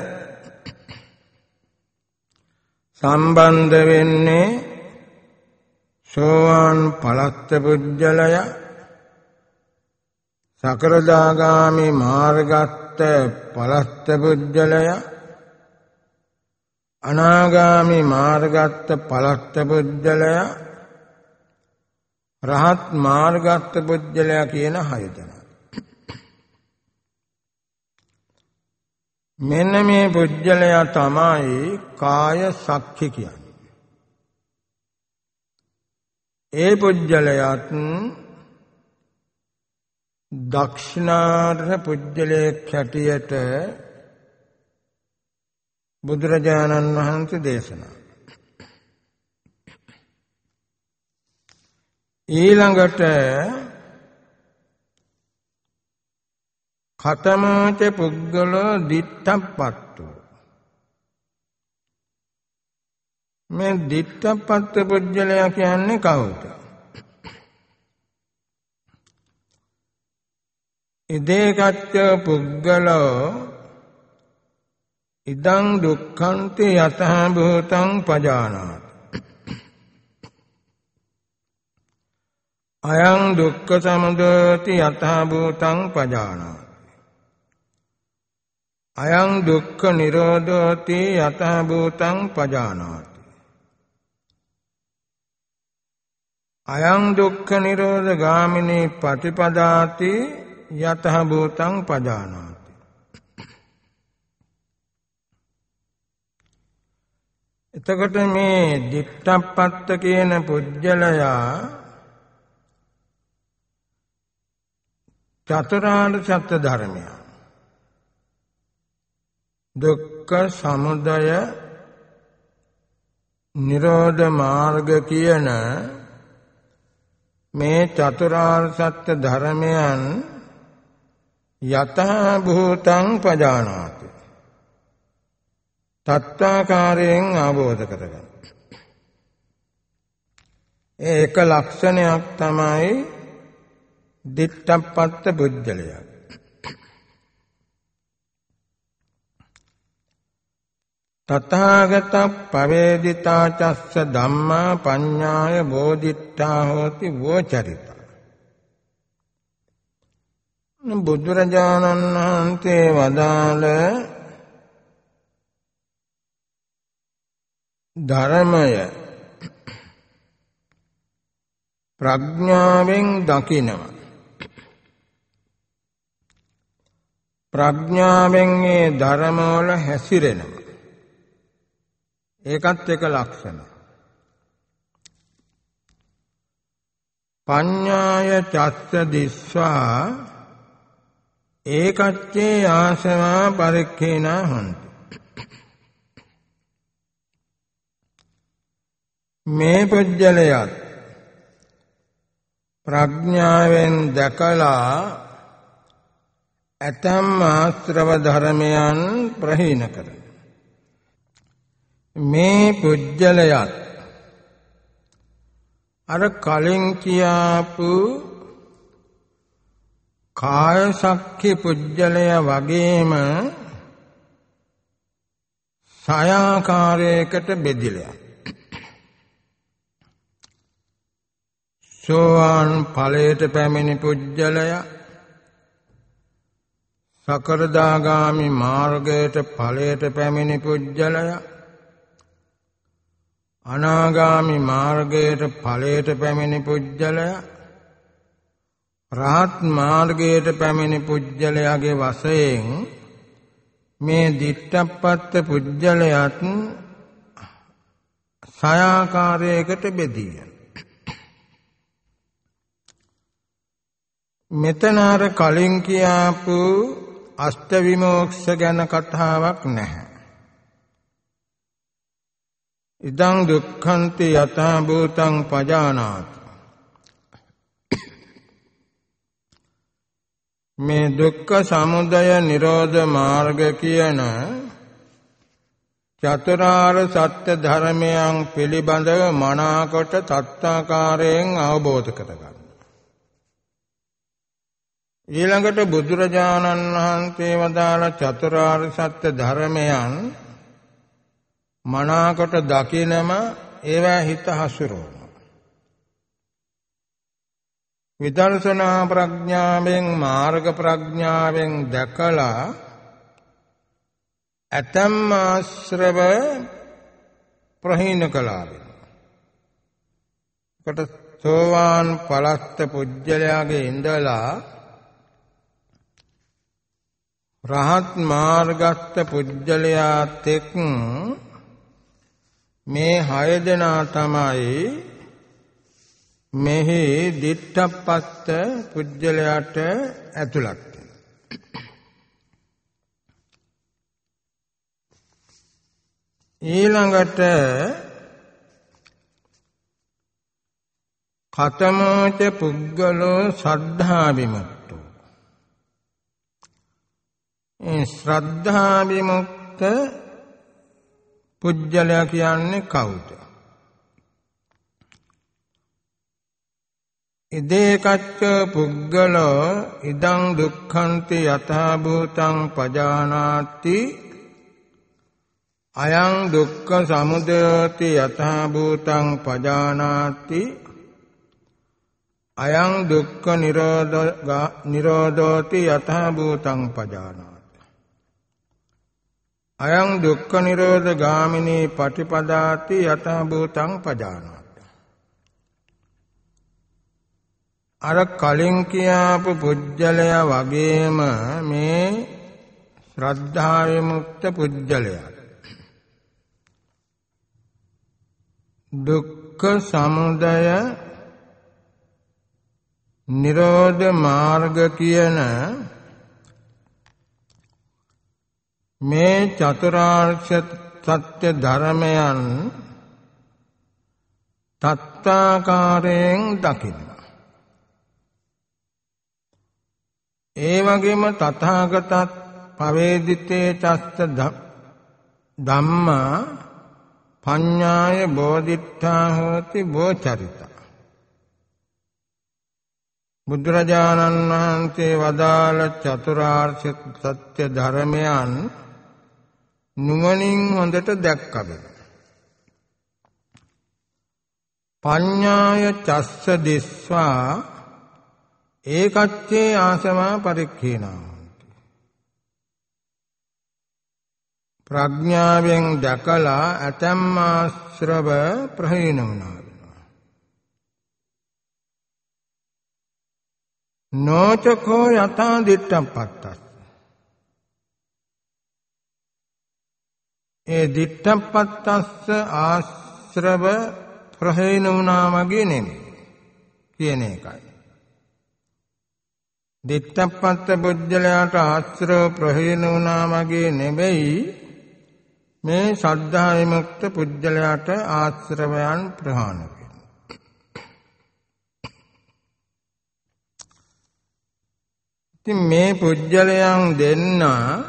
සම්බන්ධ වෙන්නේ සෝවාන් පලස්ත පුජ්‍යලය, සකෘදාගාමි මාර්ගස්ත පලස්ත පුජ්‍යලය, අනාගාමි මාර්ගස්ත පලස්ත පුජ්‍යලය, රහත් මාර්ගස්ත පුජ්‍යලය කියන හය දෙනා. මෙන්න මේ පුජ්‍යලයා තමයි කාය සක්ඛි කියන්නේ. ඒ පුජ්‍යලයාත් දක්ෂිනාර්හ පුජ්‍යලයක් හැටියට බුදුරජාණන් වහන්සේ දේශනා. ඊළඟට ඛතමෝච පුද්ගලෝ දිත්තප්පත්තු. මේ දිත්තප්පත්ත පුජ්‍යලයා කියන්නේ කවුද? ඉදේකච්ච පුද්ගලෝ ඉදං දුක්ඛන්ති යතහ භූතං පජානාති. අයං දුක්ඛ සමුදයති යතහ භූතං පජානාති. අයං දුක්ඛ නිරෝධෝති යතහ භූතං පජානාති. අයං දුක්ඛ නිරෝධ ගාමිනී පටිපදාති යතහ භූතං පජානාති. එතකොට මේ දිත්තප්පත්ත කියන පුජ්‍යලයා චතුරාර්ය සත්‍ය ධර්මය, දුක්ඛ සමුදය නිරෝධ මාර්ග කියන මේ චතුරාර්ය සත්‍ය ධර්මයන් යතහ භූතං පජානාති තත්ත්වාකාරයෙන් අවබෝධ කරගන්න. ඒක ලක්ෂණයක් තමයි දිට්ඨප්පත්ත පුජ්‍යලය. තථාගත පවේදිතා චස්ස ධම්මා පඤ්ඤාය බෝධිත්තා හෝති වෝචරිතා. බුදුරජාණන් වහන්සේ වදාළ ධර්මය ප්‍රඥාවෙන් දකිනවා. ප්‍රඥාවෙන් මේ ධර්මවල හැසිරෙනවා. ඒකත් එක ලක්ෂණ. පඤ්ඤාය චස්ස දිස්වා ඒකච්චේ ආසවා පරික්ඛේනා හොන්ති. මේ පුජ්‍යලයත් ප්‍රඥාවෙන් දැකලා ඇතම් ආශ්‍රව ධර්මයන් ප්‍රහීන කරන. මේ පුජ්‍යලයත් අර කලින් කියාපු කාය සක්ඛි පුජ්‍යලය වගේම සයාකාරයකට බෙදිලා. සෝවාන් ඵලයට පැමිණි පුජ්‍යලය, සකරදාගාමි මාර්ගයට ඵලයට පැමිණි පුජ්‍යලය, අනාගාමි මාර්ගයට ඵලයට පැමිණි පුජ්‍යලය, රහත් මාර්ගයට පැමිණි පුජ්‍යලයාගේ වශයෙන් මේ දිට්ඨප්පත්ත පුජ්‍යලයත් සයාකාරයකට බෙදී. මෙතන අර කලින් කියාපු අෂ්ට විමෝක්ෂ ගැන කතාවක් නැහැ. ඉදං දුක්ඛන්ති යතහ භූතං පජානාති. මේ දුක්ඛ සමුදය නිරෝධ මාර්ග කියන චතුරාර්ය සත්‍ය ධර්මයන් පිළිබඳව මනාකොට තත්ත්වාකාරයෙන් අවබෝධ කරගන්න. ඊළඟට බුදුරජාණන් වහන්සේ වදාළ චතුරාර්ය සත්‍ය ධර්මයන් මනාකොට දකිනම ඒවා හිත හසුරවන. විදර්ශනා ප්‍රඥාවෙන් මාර්ග ප්‍රඥාවෙන් දැකලා ඇතම් ආශ්‍රව ප්‍රහීන කළා. කොට සෝවාන් පලස්ත පුජ්‍යලයාගේ ඉඳලා රහත් මාර්ගස්ත පුජ්‍යලයාත් එක් මේ හය දෙනා තමයි මෙහි දිට්ඨප්පත්ත පුජ්‍යලයට ඇතුළත්. ඊළඟට කතමෝච පුද්ගලෝ සද්ධා විමුක්තෝ. ඒ ශ්‍රද්ධා විමුක්ත පුජ්‍යලයා කියන්නේ කවුද? ඉදේකච්ච පුද්ගලෝ ඉදං දුක්ඛන්ති යතහ භූතං පජානාති අයං දුක්ඛ සමුදයෝති යතහ භූතං පජානාති අයං දුක්ඛ නිරෝධෝ නිරෝධෝති යතහ භූතං පජානාති අයං දුක්ඛ නිරෝධ ගාමිනී පටිපදාති යතහ භූතං පජානාති. අර කලින් කියාපු පුජ්‍යලයා වගේම මේ ශ්‍රද්ධා විමුක්ත පුජ්‍යලයා දුක්ඛ සමුදය නිරෝධ මාර්ග කියන මේ චතුරාර්ය සත්‍ය ධර්මයන් තත්ත්වාකාරයෙන් දකින්න. ඒ වගේම තථාගතත් පවේදිතේ චස්ස ධම්මා පඤ්ඤාය බෝධිත්තා හෝති බෝචරිතා. බුදුරජාණන් වහන්සේ වදාළ චතුරාර්ය සත්‍ය ධර්මයන් නුවණින් හොඳට දැක්කබල. පඤ්ඤාය චස්ස දිස්වා ඒකච්චේ ආසවා පරික්ඛේනා. ප්‍රඥාවෙන් දැකලා අතම් ආශ්‍රව ප්‍රහීන වුණා වෙනවා. නොචකෝ යථා දිට්ඨපත්තස්. ඒ දිට්ඨපත්තස් ආශ්‍රව ප්‍රහීන වුණා වගේ නෙමෙයි කියන එකයි. දිට්ඨපත්ත බුද්ධලයාට ආශ්‍රව ප්‍රහීන වුණා වගේ නෙවෙයි මේ ශ්‍රද්ධා විමුක්ත පුජ්‍යලයාට ආශ්‍රවයන් ප්‍රහාණය වෙනවා. ඉතින් මේ පුජ්‍යලයන් දෙන්න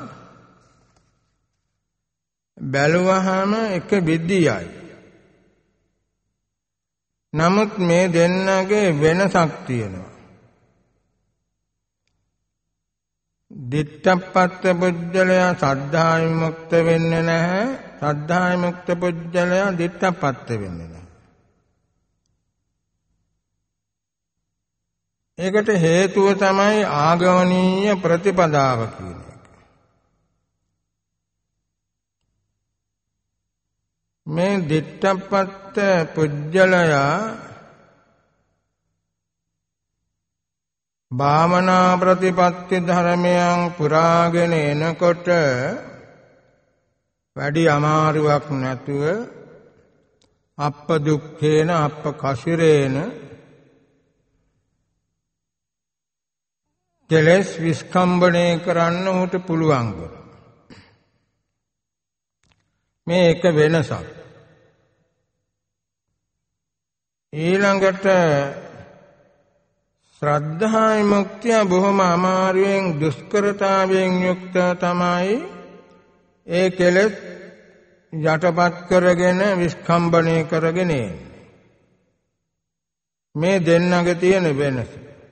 බැලුවහම එක විදියයි. නමුත් මේ දෙන්නගේ වෙනසක් තියෙනවා. දිට්ඨපත්ත පුජ්‍යලයා සද්ධා විමුක්ත වෙන්නේ නැහැ. සද්ධා විමුක්ත පුජ්‍යලයා දිට්ඨපත්ත වෙන්නේ නැහැ. ඒකට හේතුව තමයි ආගමනීය ප්‍රතිපදාව කියන එක. මේ දිට්ඨපත්ත පුජ්‍යලයා භාවනා ප්‍රතිපත්ති ධර්මයන් පුරාගෙන එනකොට වැඩි අමාරුවක් නැතුව අප්ප දුක්ඛේන අප්ප කසිරේන කෙලස් විස්කම්බණය කරන්න උට පුළුවන්. මේ එක වෙනසක්. ඊළඟට ශ්‍රද්ධා විමුක්තිය බොහොම අමාරුවෙන් දුෂ්කරතාවයෙන් යුක්ත තමයි. ඒ කෙලෙස් යටපත් කරගෙන විස්කම්බණය කරගෙන මේ දෙන්නගේ තියෙන වෙනස.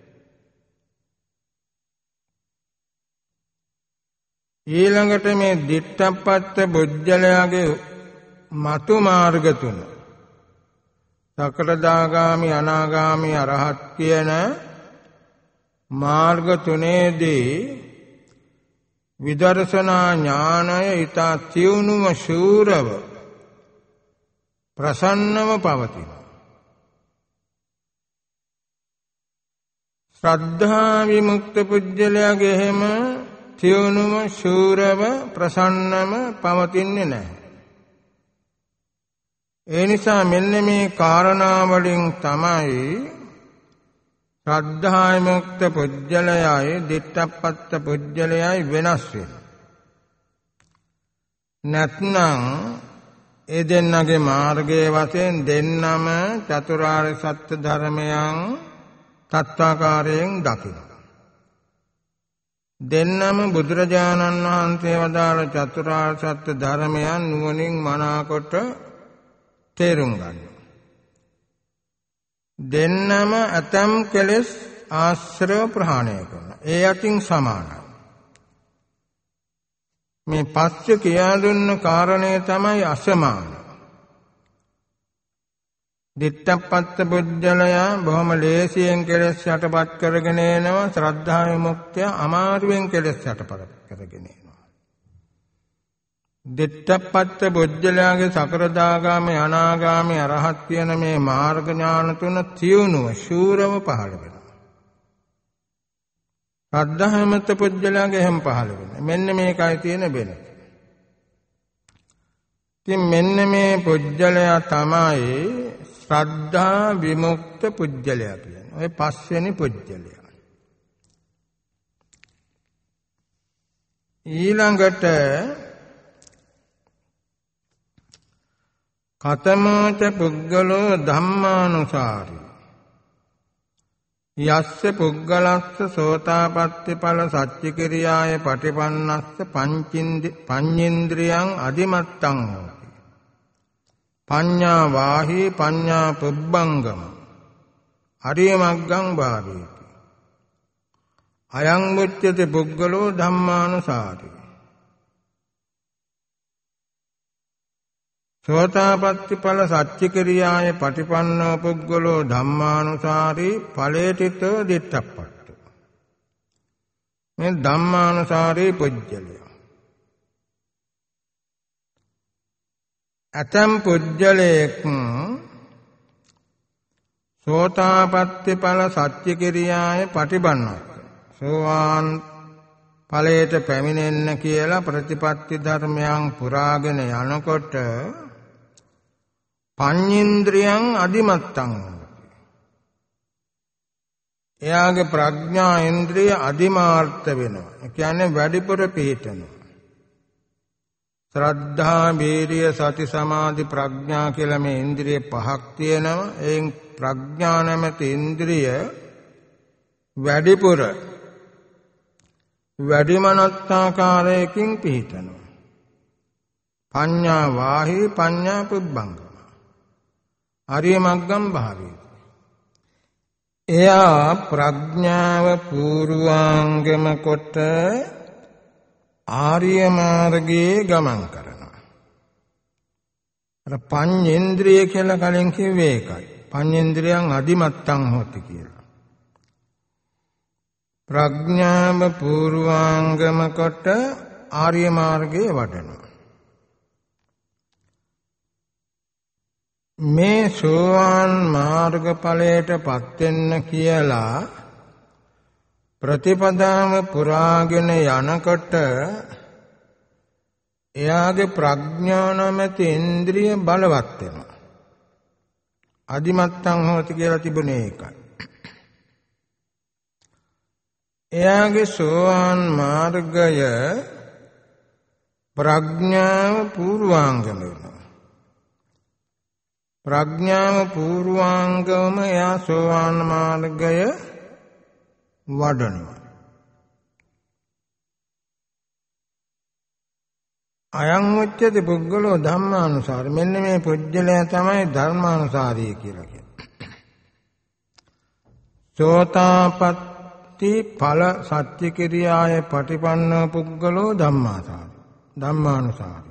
ඊළඟට මේ දිට්ඨපත්ත බුද්ධලයාගේ මතු මාර්ග තුන සකලදාගාමි අනාගාමි අරහත් කියන මාර්ග තුනේදී විදර්ශනා ඥානය ඊතා තියුණුව ශූරව ප්‍රසන්නව පවතින. ශ්‍රද්ධා විමුක්ත පුජ්‍යලයාගේ එහෙම තියුණුව ශූරව ප්‍රසන්නව පවතින්නේ නැහැ. ඒ නිසා මෙන්න මේ කාරණා වලින් තමයි ශ්‍රද්ධා විමුක්ත පුජ්‍යලයයි දිට්ඨපත්ත පුජ්‍යලයයි වෙනස් වෙන්නේ. නැත්නම් ඒ දෙන්නගේ මාර්ගයේ වශයෙන් දෙන්නම චතුරාර්ය සත්‍ය ධර්මයන් තත්වාකාරයෙන් දකිනවා. දෙන්නම බුදුරජාණන් වහන්සේ වදාළ චතුරාර්ය සත්‍ය ධර්මයන් නුවණින් මනාකොට තේරුම් ගන්නවා. දෙන්නම අතම් කෙලස් ආශ්‍රව ප්‍රහාණය කරනවා. ඒ අතින් සමානයි. මේ පස්සේ කියා දුන්න කාරණය තමයි අසමාන. දිට්ඨපත්ත බුද්ධලයා බොහොම ලේසියෙන් කෙලස් යටපත් කරගෙන එනවා. ශ්‍රද්ධා විමුක්තිය අමාරුවෙන් කෙලස් යටපත් කරගෙන එනවා. දිට්ඨපත්ත බුද්ධලයාගේ සකරදාගාමී අනාගාමී අරහත් කියන මේ මාර්ග ඥාන තුන තියුණුව ශූරව පහළ වෙනවා. ශ්‍රද්ධා විමුක්ත බුද්ධලයාගේ හැම පහළ වෙනවා. මෙන්න මේකයි තියෙන වෙනස. ඉතින් මෙන්න මේ පුජ්‍යලයා තමයි ශ්‍රද්ධා විමුක්ත පුජ්‍යලයා කියන්නේ. ඔය පස්වෙනි පුජ්‍යලයා. ඊළඟට කතමෝච පුද්ගලෝ ධම්මානුසාරී. යස්ස පුග්ගලස්ස සෝතාපට්ටි ඵල සච්ච කිරියාය පටිපන්නස්ස පංචින්ද්‍ර පඤ්ඤේන්ද්‍රියං අදිමත්තං හෝති. පඤ්ඤා වාහි පඤ්ඤා පුබ්බංගම අරිය මග්ගං භාවේති. අයං මුච්චති පුග්ගලෝ ධම්මානුසාරී. සෝතාපට්ටි ඵල සච්ච කිරියාය පටිපන්නෝ පුග්ගලෝ ධම්මානුසාරී ඵලේටිතෝ දිට්ඨප්පට්ඨ. මේ ධම්මානුසාරී පුජ්‍යලය. අතම් පුජ්‍යලේක් සෝතාපට්ටි ඵල සච්ච කිරියාය පටිපන්නෝ සෝවාන් ඵලයට පැමිණෙන්න කියලා ප්‍රතිපත්ති ධර්මයන් පුරාගෙන යනකොට පඤ්ඤේන්ද්‍රියං අදිමත්තං. එයාගේ ප්‍රඥා ඉන්ද්‍රිය අදිමාර්ථ වෙනවා. ඒ කියන්නේ වැඩිපුර පිහිටනවා. ශ්‍රද්ධා, වීරිය, සති, සමාධි, ප්‍රඥා කියලා මේ ඉන්ද්‍රිය පහක් තියෙනවා. එයින් ප්‍රඥා නැමැති ඉන්ද්‍රිය වැඩිපුර වැඩිමනත්තාකාරයකින් පිහිටනවා. පඤ්ඤා වාහි පඤ්ඤා පුබ්බංගම අරිය මග්ගම් භාවේති. එයා ප්‍රඥාව පූර්වාංගම කොට ආර්ය මාර්ගයේ ගමන් කරනවා. අර පඤ්ඤේන්ද්‍රිය කියලා කලින් කිව්වේ ඒකයි. පඤ්ඤේන්ද්‍රියං අදිමත්තං හොති කියලා. ප්‍රඥාව පූර්වාංගම කොට ආර්ය මාර්ගයේ වඩනවා. මේ සෝවාන් මාර්ගඵලයට පත් වෙන්න කියලා ප්‍රතිපදාව පුරාගෙන යනකොට එයාගේ ප්‍රඥා නැමැති ඉන්ද්‍රිය බලවත් වෙනවා. අදිමත්තං හොති කියලා තිබුණේ ඒකයි. එයාගේ සෝවාන් මාර්ගය ප්‍රඥාව පූර්වාංගම වෙනවා. ප්‍රඥාව පූර්වාංගම එයා සෝවාන් මාර්ගය වඩනවා. අයං උච්චති පුද්ගලෝ ධම්මානුසාරී. මෙන්න මේ පුජ්‍යලයා තමයි ධර්මානුසාරී කියලා කියන්නේ. සෝතාපට්ටි ඵල සත්‍ය කිරියාය පටිපන්න පුද්ගලෝ ධම්මාසාරී. ධම්මානුසාරී.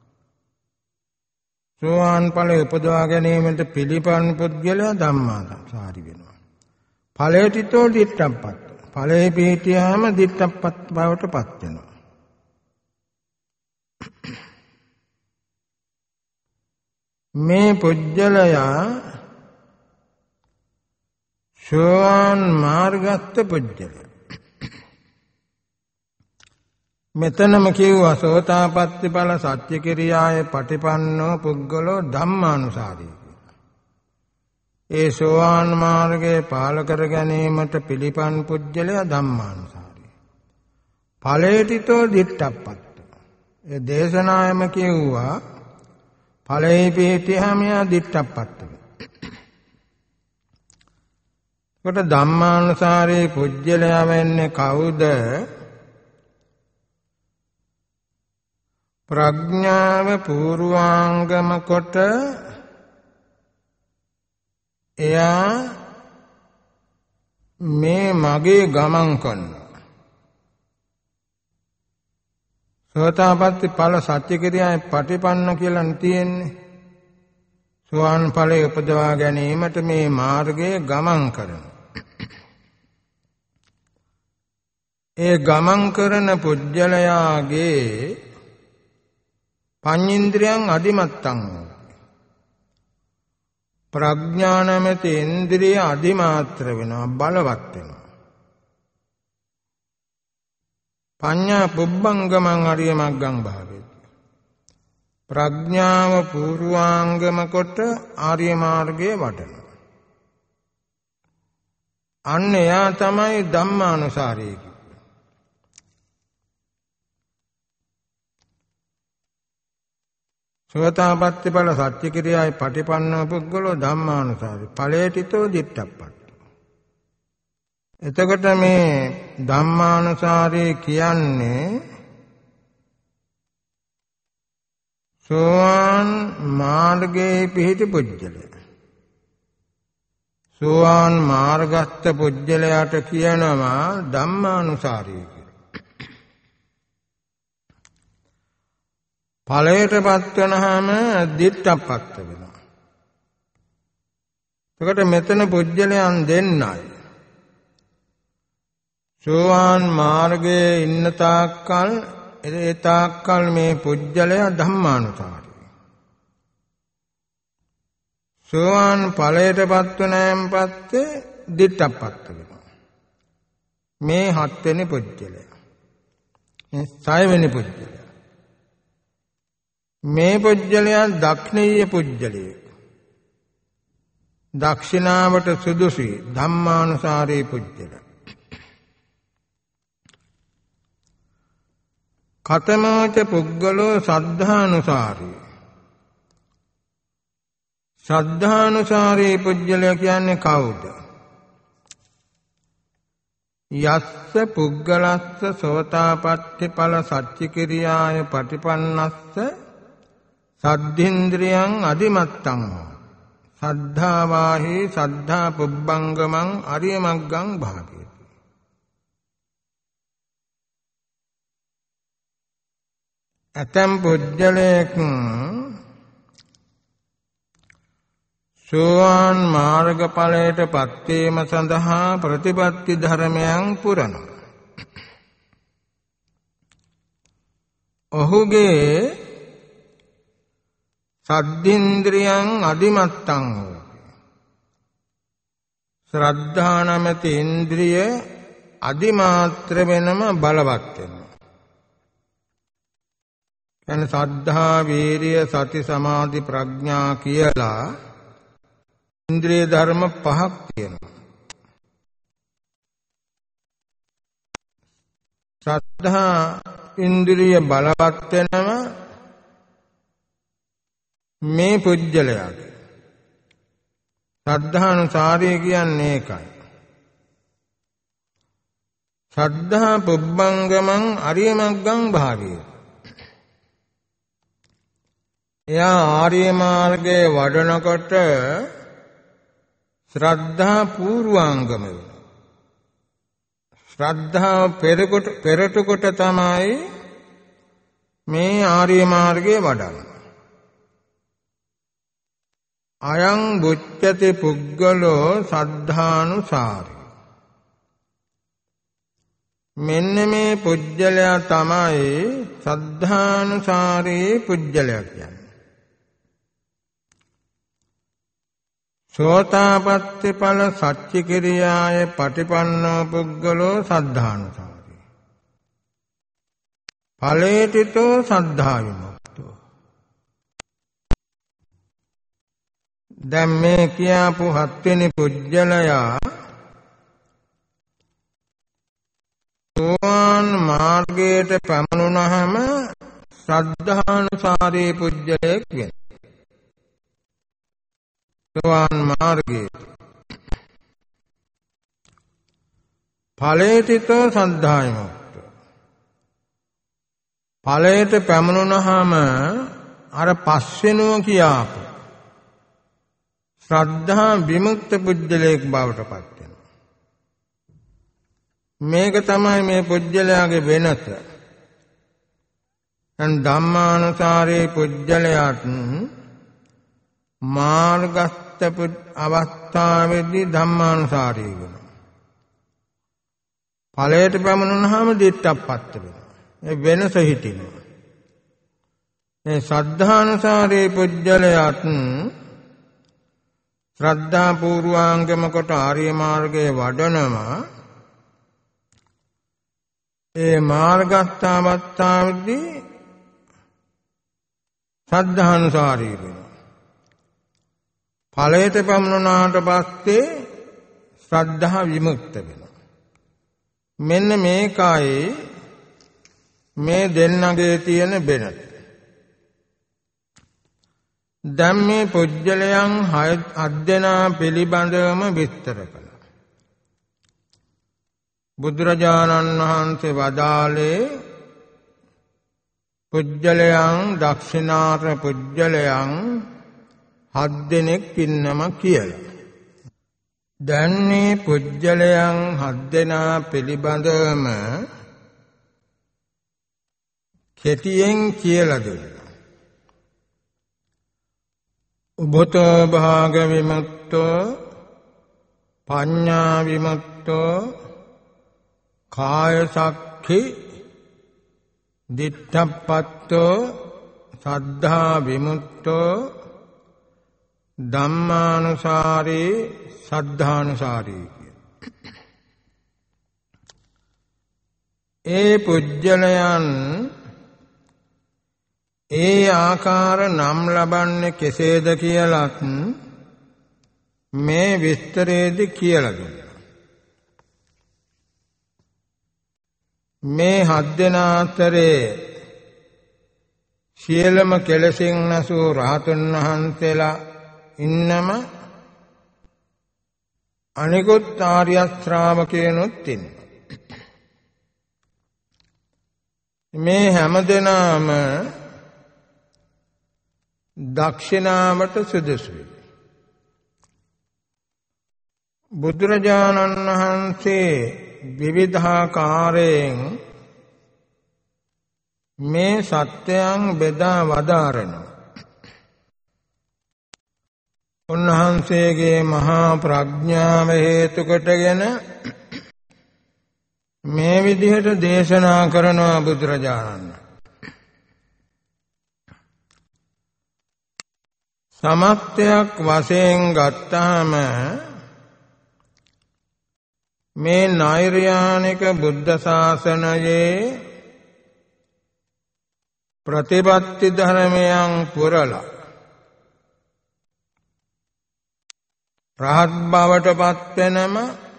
සෝවාන් ඵලය උපදවා ගැනීමට පිළිපන් පුද්ගලයා ධම්මානුසාරී වෙනවා. ඵලේටිතෝ දිට්ඨප්පත්. ඵලේ පිහිටියාම දිට්ඨප්පත් බවට පත් වෙනවා. මේ පුජ්‍යලයා සෝවාන් මාර්ගස්ත පුජ්‍යලයා. මෙතනම කිව්වා සෝතාපට්ටි ඵල සත්‍ය කිරියාය පටිපන්නෝ පුද්ගලෝ ධම්මානුසාරී. ඒ සෝවාන් මාර්ගයේ පාල කර ගැනීමට පිළිපන් පුජ්‍යලයා ධම්මානුසාරී. ඵලේටිතෝ දිට්ඨප්පත්. ඒ දේශනායම කිව්වා ඵලේ පිහිටියාම යා දිට්ඨප්පත්. කොට ධම්මානුසාරී පුජ්‍යලයා වෙන්නේ කවුද? ප්‍රඥාව පූර්වාංගම කොට එයා මේ මගේ ගමන් කරනවා. සෝතාපට්ටි ඵල සත්‍ය කිරියාවේ පටිපන්න කියලා තියෙන්නේ. සෝවාන් ඵලයේ උපදවා ගැනීමට මේ මාර්ගයේ ගමන් කරනවා. ඒ ගමන් කරන පුජ්‍යලයාගේ පඤ්ඤේන්ද්‍රියං අදිමත්තං. ප්‍රඥා නැමැති ඉන්ද්‍රිය අදිමාත්‍ර වෙනවා, බලවත් වෙනවා. පඤ්ඤා පුබ්බංගමං අරිය මග්ගං භාවේති. ප්‍රඥාව පූර්වාංගම කොට ආර්ය මාර්ගයේ වඩනවා. අන්න එයා තමයි ධම්මානුසාරී. සෝතාපට්ටි ඵල සත්‍ය කිරියාවේ පටිපන්න පුද්ගලෝ ධම්මානුසාරී. ඵලේටිතෝ දිට්ඨප්පත්. එතකොට මේ ධම්මානුසාරී කියන්නේ සෝවාන් මාර්ගයේ පිහිටි පුජ්‍යලය. සෝවාන් මාර්ගස්ත පුජ්‍යලයට කියනවා ධම්මානුසාරී කියලා. ඵලයටපත් වෙනහම දිට්ඨප්පත්ත වෙනවා. එතකොට මෙතන පුජ්‍යලයන් දෙන්නයි. සෝවාන් මාර්ගයේ ඉන්න තාක්කල් ඒ තාක්කල් මේ පුජ්‍යලය ධම්මානුසාරී. සෝවාන් ඵලයටපත් වුණාන් පස්සේ දිට්ඨප්පත්ත වෙනවා. මේ හත්වෙනි පුජ්‍යලය. මේ සයවෙනි පුජ්‍යලය. මේ පුජ්‍යලය දක්ෂණීය පුජ්‍යලය. දක්ෂිනාවට සුදුසුයි ධම්මානුසාරී පුජ්‍යලය. කතමෝච පුද්ගලෝ සද්ධානුසාරී. සද්ධානුසාරී පුජ්‍යලය කියන්නේ කවුද? යස්ස පුද්ගලස්ස සෝතාපට්ඨි ඵල සච්චිකිරියාය පටිපන්නස්ස සද්ධින්ද්‍රියං අදිමත්තං සද්ධාවාහි සද්ධා පුබ්බංගමං අරිය මග්ගං භාගයති. අතම් පුජ්‍යලේක සෝවාන් මාර්ගඵලයට පත්වීම සඳහා ප්‍රතිපත්ති ධර්මයන් පුරනවා. ඔහුගේ සද්ධින්ද්‍රියං අදිමත්තං හෝති. ශ්‍රද්ධා නැමැති ඉන්ද්‍රිය අදිමාත්‍ර වෙනම බලවත් වෙනවා. එන සද්ධා වීරිය සති සමාධි ප්‍රඥා කියලා ඉන්ද්‍රිය ධර්ම පහක් තියෙනවා. සද්ධා ඉන්ද්‍රිය බලවත් වෙනම මේ පුජ්‍යලයාගේ. සද්ධානුසාරී කියන්නේ ඒකයි. සද්ධා පුබ්බංගමං අරිය මග්ගං භාගයේ. එයා ආර්ය මාර්ගයේ වඩනකොට ශ්‍රද්ධා පූර්වාංගම වෙනවා. ශ්‍රද්ධාව පෙරකොට පෙරට කොට තමයි මේ ආර්ය මාර්ගයේ වඩන්නේ. අයං බුච්චති පුද්ගලෝ සද්ධානුසාරී. මෙන්න මේ පුජ්‍යලයා තමයි සද්ධානුසාරී පුජ්‍යලයා කියන්නේ. සෝතාපට්ඨි ඵල සච්චිකිරියාය පටිපන්නෝ පුද්ගලෝ සද්ධානුසාරී. ඵලේතිතෝ සද්ධා විමුක්තෝ. දැන් මේ කියාපු හත්වෙනි පුජ්‍යලයා සෝවාන් මාර්ගයට පැමුණුනහම සද්ධානුසාරී පුජ්‍යලයක් වෙනවා. සෝවාන් මාර්ගයේ ඵලේතිතෝ සද්ධායමුක්ත. ඵලයට පැමුණුනහම අර පස්වෙනුව කියාපු ශ්‍රද්ධා විමුක්ත පුජ්‍යලයක් බවට පත් වෙනවා. මේක තමයි මේ පුජ්‍යලයාගේ වෙනස. දැන් ධම්මානුසාරී පුජ්‍යලයාට මාර්ගස්ත අවස්ථාවේදී ධම්මානුසාරී වෙනවා. ඵලයට පැමුණුනහම දිට්ඨප්පත්ත වෙනවා. ඒ වෙනස හිටිනවා. මේ සද්ධානුසාරී පුජ්‍යලයාට ශ්‍රද්ධා පූර්වාංගම කොට ආර්ය මාර්ගයේ වඩනවා. ඒ මාර්ගස්ත අවස්ථාවේදී සද්ධානුසාරී වෙනවා. ඵලයට පමුණුනාට පස්සේ ශ්‍රද්ධා විමුක්ත වෙනවා. මෙන්න මේකයි මේ දෙන්නගේ තියෙන වෙනස. දැන් මේ පුජ්‍යලයන් හය අධ්‍යනා පිළිබඳවම විස්තර කළා. බුදුරජාණන් වහන්සේ වදාළේ පුජ්‍යලයන් දක්ෂිනාර පුජ්‍යලයන් හත් දෙනෙක් ඉන්නම කියලා. දැන් මේ පුජ්‍යලයන් හත් දෙනා පිළිබඳවම කෙටියෙන් කියලා දුන්නා. උභතෝ භාග විමුක්තෝ පඤ්ඤා විමුක්තෝ කාය සක්ඛි දිට්ඨප්පත්තෝ සද්ධා විමුක්තෝ ධම්මානුසාරේ සද්ධානුසාරේ කිය. ඒ පුජ්‍යලයන් ඒ ආකාර නම් ලබන්නේ කෙසේද කියලත් මේ විස්තරයේදී කියලා දුන්නා. මේ හත් දෙනා අතරේ සියලුම කෙලෙසින් නැසූ රහතන් වහන්සේලා ඉන්නම අනිකුත් ආර්ය ශ්‍රාවකයන්ොත් ඉන්නවා. මේ හැමදෙනාම දක්ෂිනාවට සුදුසුයි. බුදුරජාණන් වහන්සේ විවිධාකාරයෙන් මේ සත්‍යයන් බෙදා වදාරනවා. උන්වහන්සේගේ මහා ප්‍රඥාව හේතු කොටගෙන මේ විදිහට දේශනා කරනවා බුදුරජාණන්. සමස්තයක් වශයෙන් ගත්තාම මේ නෛර්යානික බුද්ධ ශාසනයේ ප්‍රතිපත්ති ධර්මයන් පුරලා රහත් බවට පත් වෙනම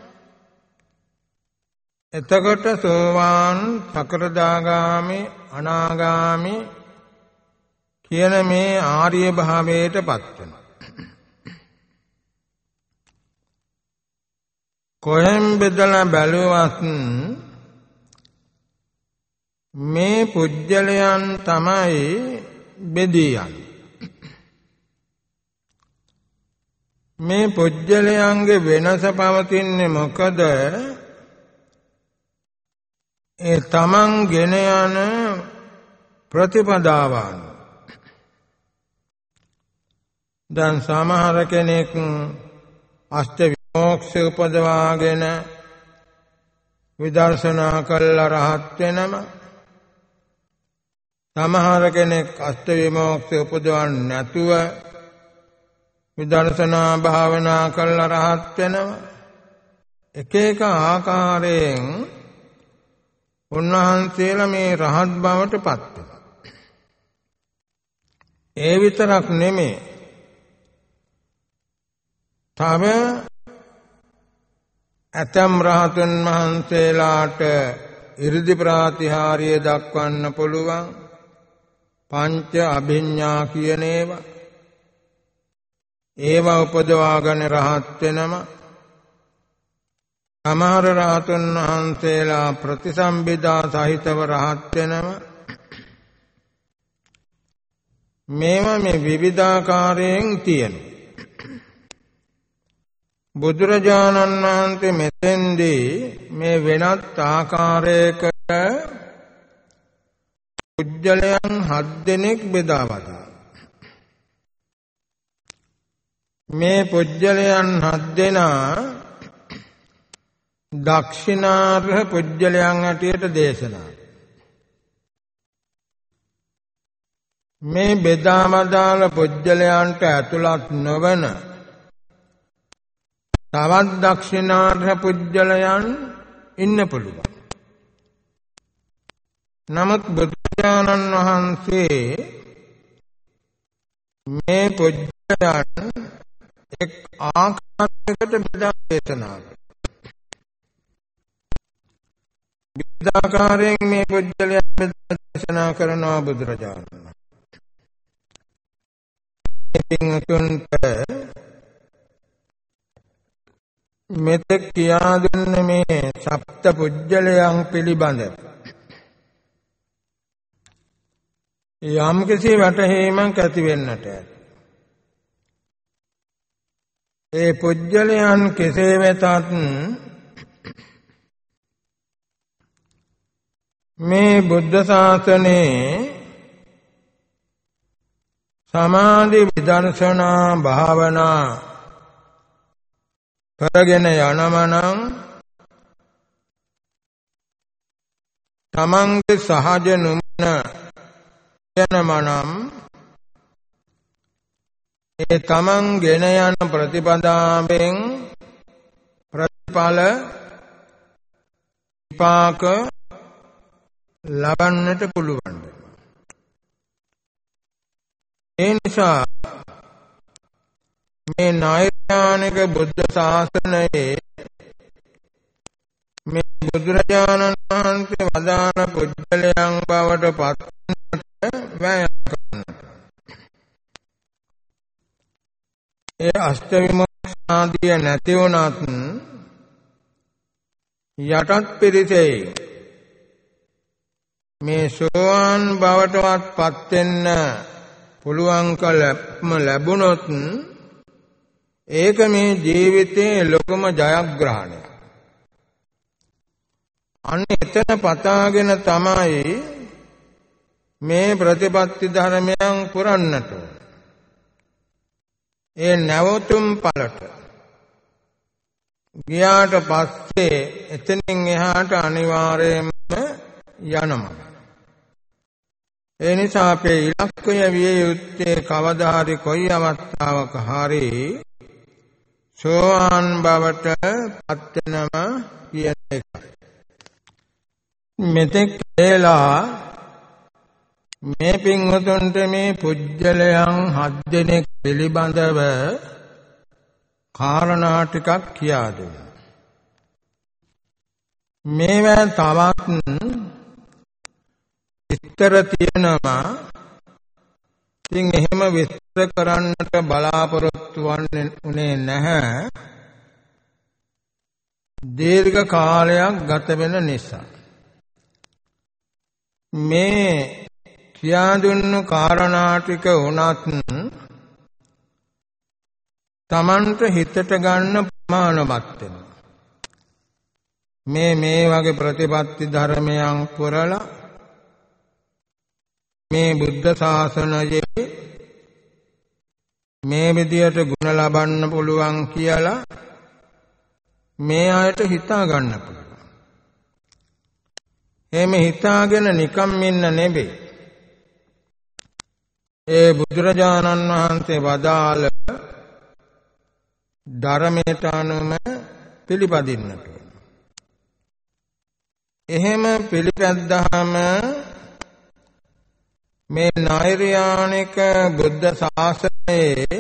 එතකොට සෝවාන් සකෘදාගාමි අනාගාමි කියන මේ ආර්ය භාවයට පත් වෙනවා. කොහෙන් බෙදලා බැලුවත් මේ පුජ්‍යලයන් තමයි බෙදියන්නේ. මේ පුජ්‍යලයන්ගේ වෙනස පවතින්නේ මොකද? ඒ තමන් ගෙන යන ප්‍රතිපදාවන්. දැන් සමහර කෙනෙක් අෂ්ට විමෝක්ෂ උපදවාගෙන විදර්ශනා කළා රහත් වෙනම, සමහර කෙනෙක් අෂ්ට විමෝක්ෂ උපදවන්නේ නැතුව විදර්ශනා භාවනා කළා රහත් වෙනම, එක එක ආකාරයෙන් උන්වහන්සේලා මේ රහත් බවට පත් වෙනවා. ඒ විතරක් නෙමෙයි, තව ඇතම් රහතන් වහන්සේලාට 이르දි ප්‍රාතිහාර්ය දක්වන්න පුළුවන් පංච අභිඥා කියන ඒවා. ඒවා උපදවාගෙන රහත් වෙනම, සමහර රහතන් වහන්සේලා ප්‍රතිසම්බිදා සහිතව රහත් වෙනම, මේවා මේ විවිධාකාරයෙන් තියෙනවා. බුදුරජාණන් වහන්සේ මෙතෙන්දී මේ වෙනත් ආකාරයකට පුජ්‍යලයන් හත් දෙනෙක් බෙදා වදාළා. මේ පුජ්‍යලයන් හත් දෙනා දක්ෂිනාර්හ පුජ්‍යලයන් හැටියට දේශනා. මේ බෙදා වදාළ පුජ්‍යලයන්ට ඇතුළත් නොවන තවත් දක්ෂිනාර්හ පුජ්‍යලයන් ඉන්න පුළුවන්. නමුත් බුදුරජාණන් වහන්සේ මේ පුජ්‍යලයන් එක් ආකාරයකට බෙදා දේශනා කළා. විවිධාකාරයෙන් මේ පුජ්‍යලයන් බෙදා දේශනා කරනවා බුදුරජාණන් වහන්සේ. මේ පින්තුන්ට මෙතෙක් කියා දුන්න මේ සප්ත පුජ්‍යලයන් පිළිබඳ යම් කිසි වැටහීමක් ඇති වෙන්නට ඒ පුජ්‍යලයන් කෙසේ වෙතත් මේ බුද්ධ ශාසනයේ සමාධි විදර්ශනා භාවනා කරගෙන යනමනම් තමන්ගේ සහජ නුමන යනමනම් ඒ තමන් ගෙන යන ප්‍රතිපදාවෙන් ප්‍රතිඵල විපාක ලබන්නට පුළුවන්. ඒ නිසා මේ නෛර්යානික බුද්ධ ශාසනයේ මේ බුදුරජාණන් වහන්සේ වදාන පුජ්‍යලයන් බවට පත් වන්නට වෑයම් කරන්නට. ඒ අෂ්ටවිමුක්ඛාදිය නැති වුණත් යටත් පිරිසේ මේ සෝවාන් බවටවත් පත් වෙන්න පුළුවන්කම ලැබුණොත් ඒක මේ ජීවිතයේ ලොකුම ජයග්‍රහණයක්. අන්න එතන පතාගෙන තමයි මේ ප්‍රතිපත්ති ධර්මයන් පුරන්නට. ඒ නැවතුම් ඵලට ගියාට පස්සේ එතනින් එහාට අනිවාර්යයෙන්ම යනවා. ඒ නිසා අපේ ඉලක්කය විය යුත්තේ කවදා හරි කොයි අවස්ථාවක හරි සෝවාන් බවට පත් වෙනම කියන එකයි. මෙතෙක් කියලා මේ පින්වතුන්ට මේ පුජ්‍යලයන් හත් දෙනෙක් පිළිබඳව කාරණා ටිකක් කියා දෙනවා. මේවා තවත් විස්තර තියෙනවා. ඉතින් එහෙම විස්තර කරන්නට බලාපොරොත්තු වන්නේ නැහැ. දීර්ඝ කාලයක් ගත වෙන නිසා. මේ කියා දුන්නු කාරණා ටික උනත් තමන්ට හිතට ගන්න ප්‍රමාණවත් වෙනවා. මේ මේ වගේ ප්‍රතිපත්ති ධර්මයන් පුරලා මේ බුද්ධ ශාසනයේ මේ විදියට ගුණ ලබන්න පුළුවන් කියලා මේ අයට හිතා ගන්න පුළුවන්. එහෙම හිතාගෙන නිකම් ඉන්න නෙවෙයි. ඒ බුදුරජාණන් වහන්සේ වදාළ ධර්මයට අනුව පිළිපදින්නට. එහෙම පිළිපැද්දාම මේ නෛර්යානික බුද්ධ ශාසනයේ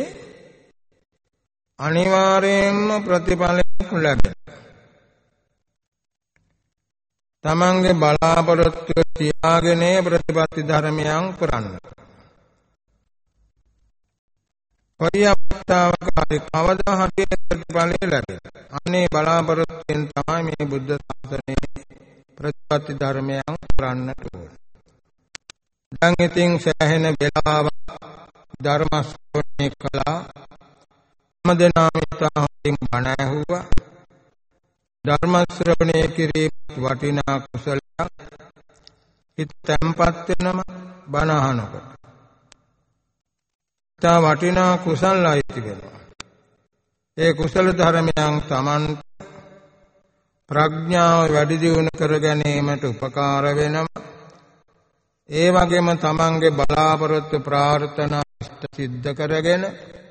අනිවාර්යයෙන්ම ප්‍රතිඵලයක් ලැබෙනවා. තමන්ගේ බලාපොරොත්තු තියාගෙන ප්‍රතිපත්ති ධර්මයන් පුරන්න. කොයි අවස්ථාවක හරි කවදා හරි ප්‍රතිඵලය ලැබෙනවා. අනේ බලාපොරොත්තුෙන් තමයි මේ බුද්ධ ශාසනයේ ප්‍රතිපත්ති ධර්මයන් පුරන්නට ඕන. දැන් ඉතින් සෑහෙන වෙලාවක් ධර්ම ශ්‍රවණය කළා. මදනාමිතා හොඳින් බණ ඇහුවා. ධර්ම ශ්‍රවණය කිරීම වටිනා කුසලයක්. හිත තැම්පත් වෙනම බණ අහනකොට. තා වටිනා කුසල අයිති වෙනවා. ඒ කුසල ධර්මයන් Taman ප්‍රඥාව වැඩි දියුණු කර ගැනීමට උපකාර වෙනවා. ඒ වගේම තමන්ගේ බලාපොරොත්තු ප්‍රාර්ථනා ඉෂ්ට සිද්ධ කරගෙන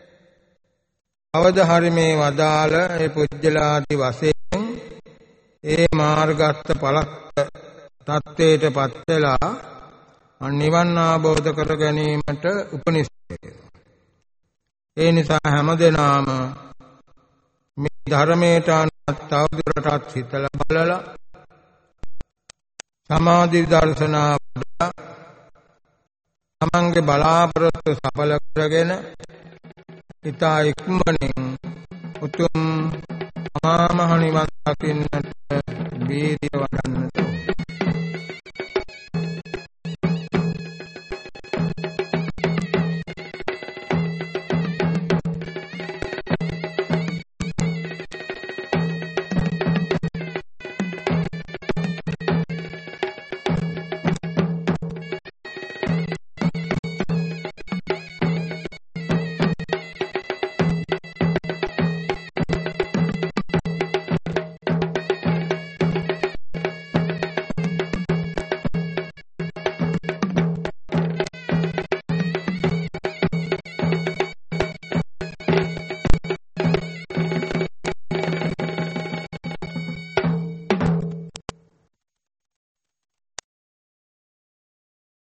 අවද හරි මේ වදාළ ඒ පුජ්‍යලාදී වශයෙන් ඒ මාර්ගස්ත පලස්ත තත්ත්වයටපත් වෙලා නිවන් අවබෝධ කර ගැනීමට උපනිෂ්ඨ වෙනවා. ඒ නිසා හැමදෙනාම මේ ධර්මයට අනුව තවදුරටත් හිතලා බලලා සමාධි දර්ශනා වඩා තමන්ගේ බලාපොරොත්තු සඵල කරගෙන ඉතා ඉක්මනින් උතුම් මහා මහ නිවන් දකින්නට වීර්ය වඩන්න.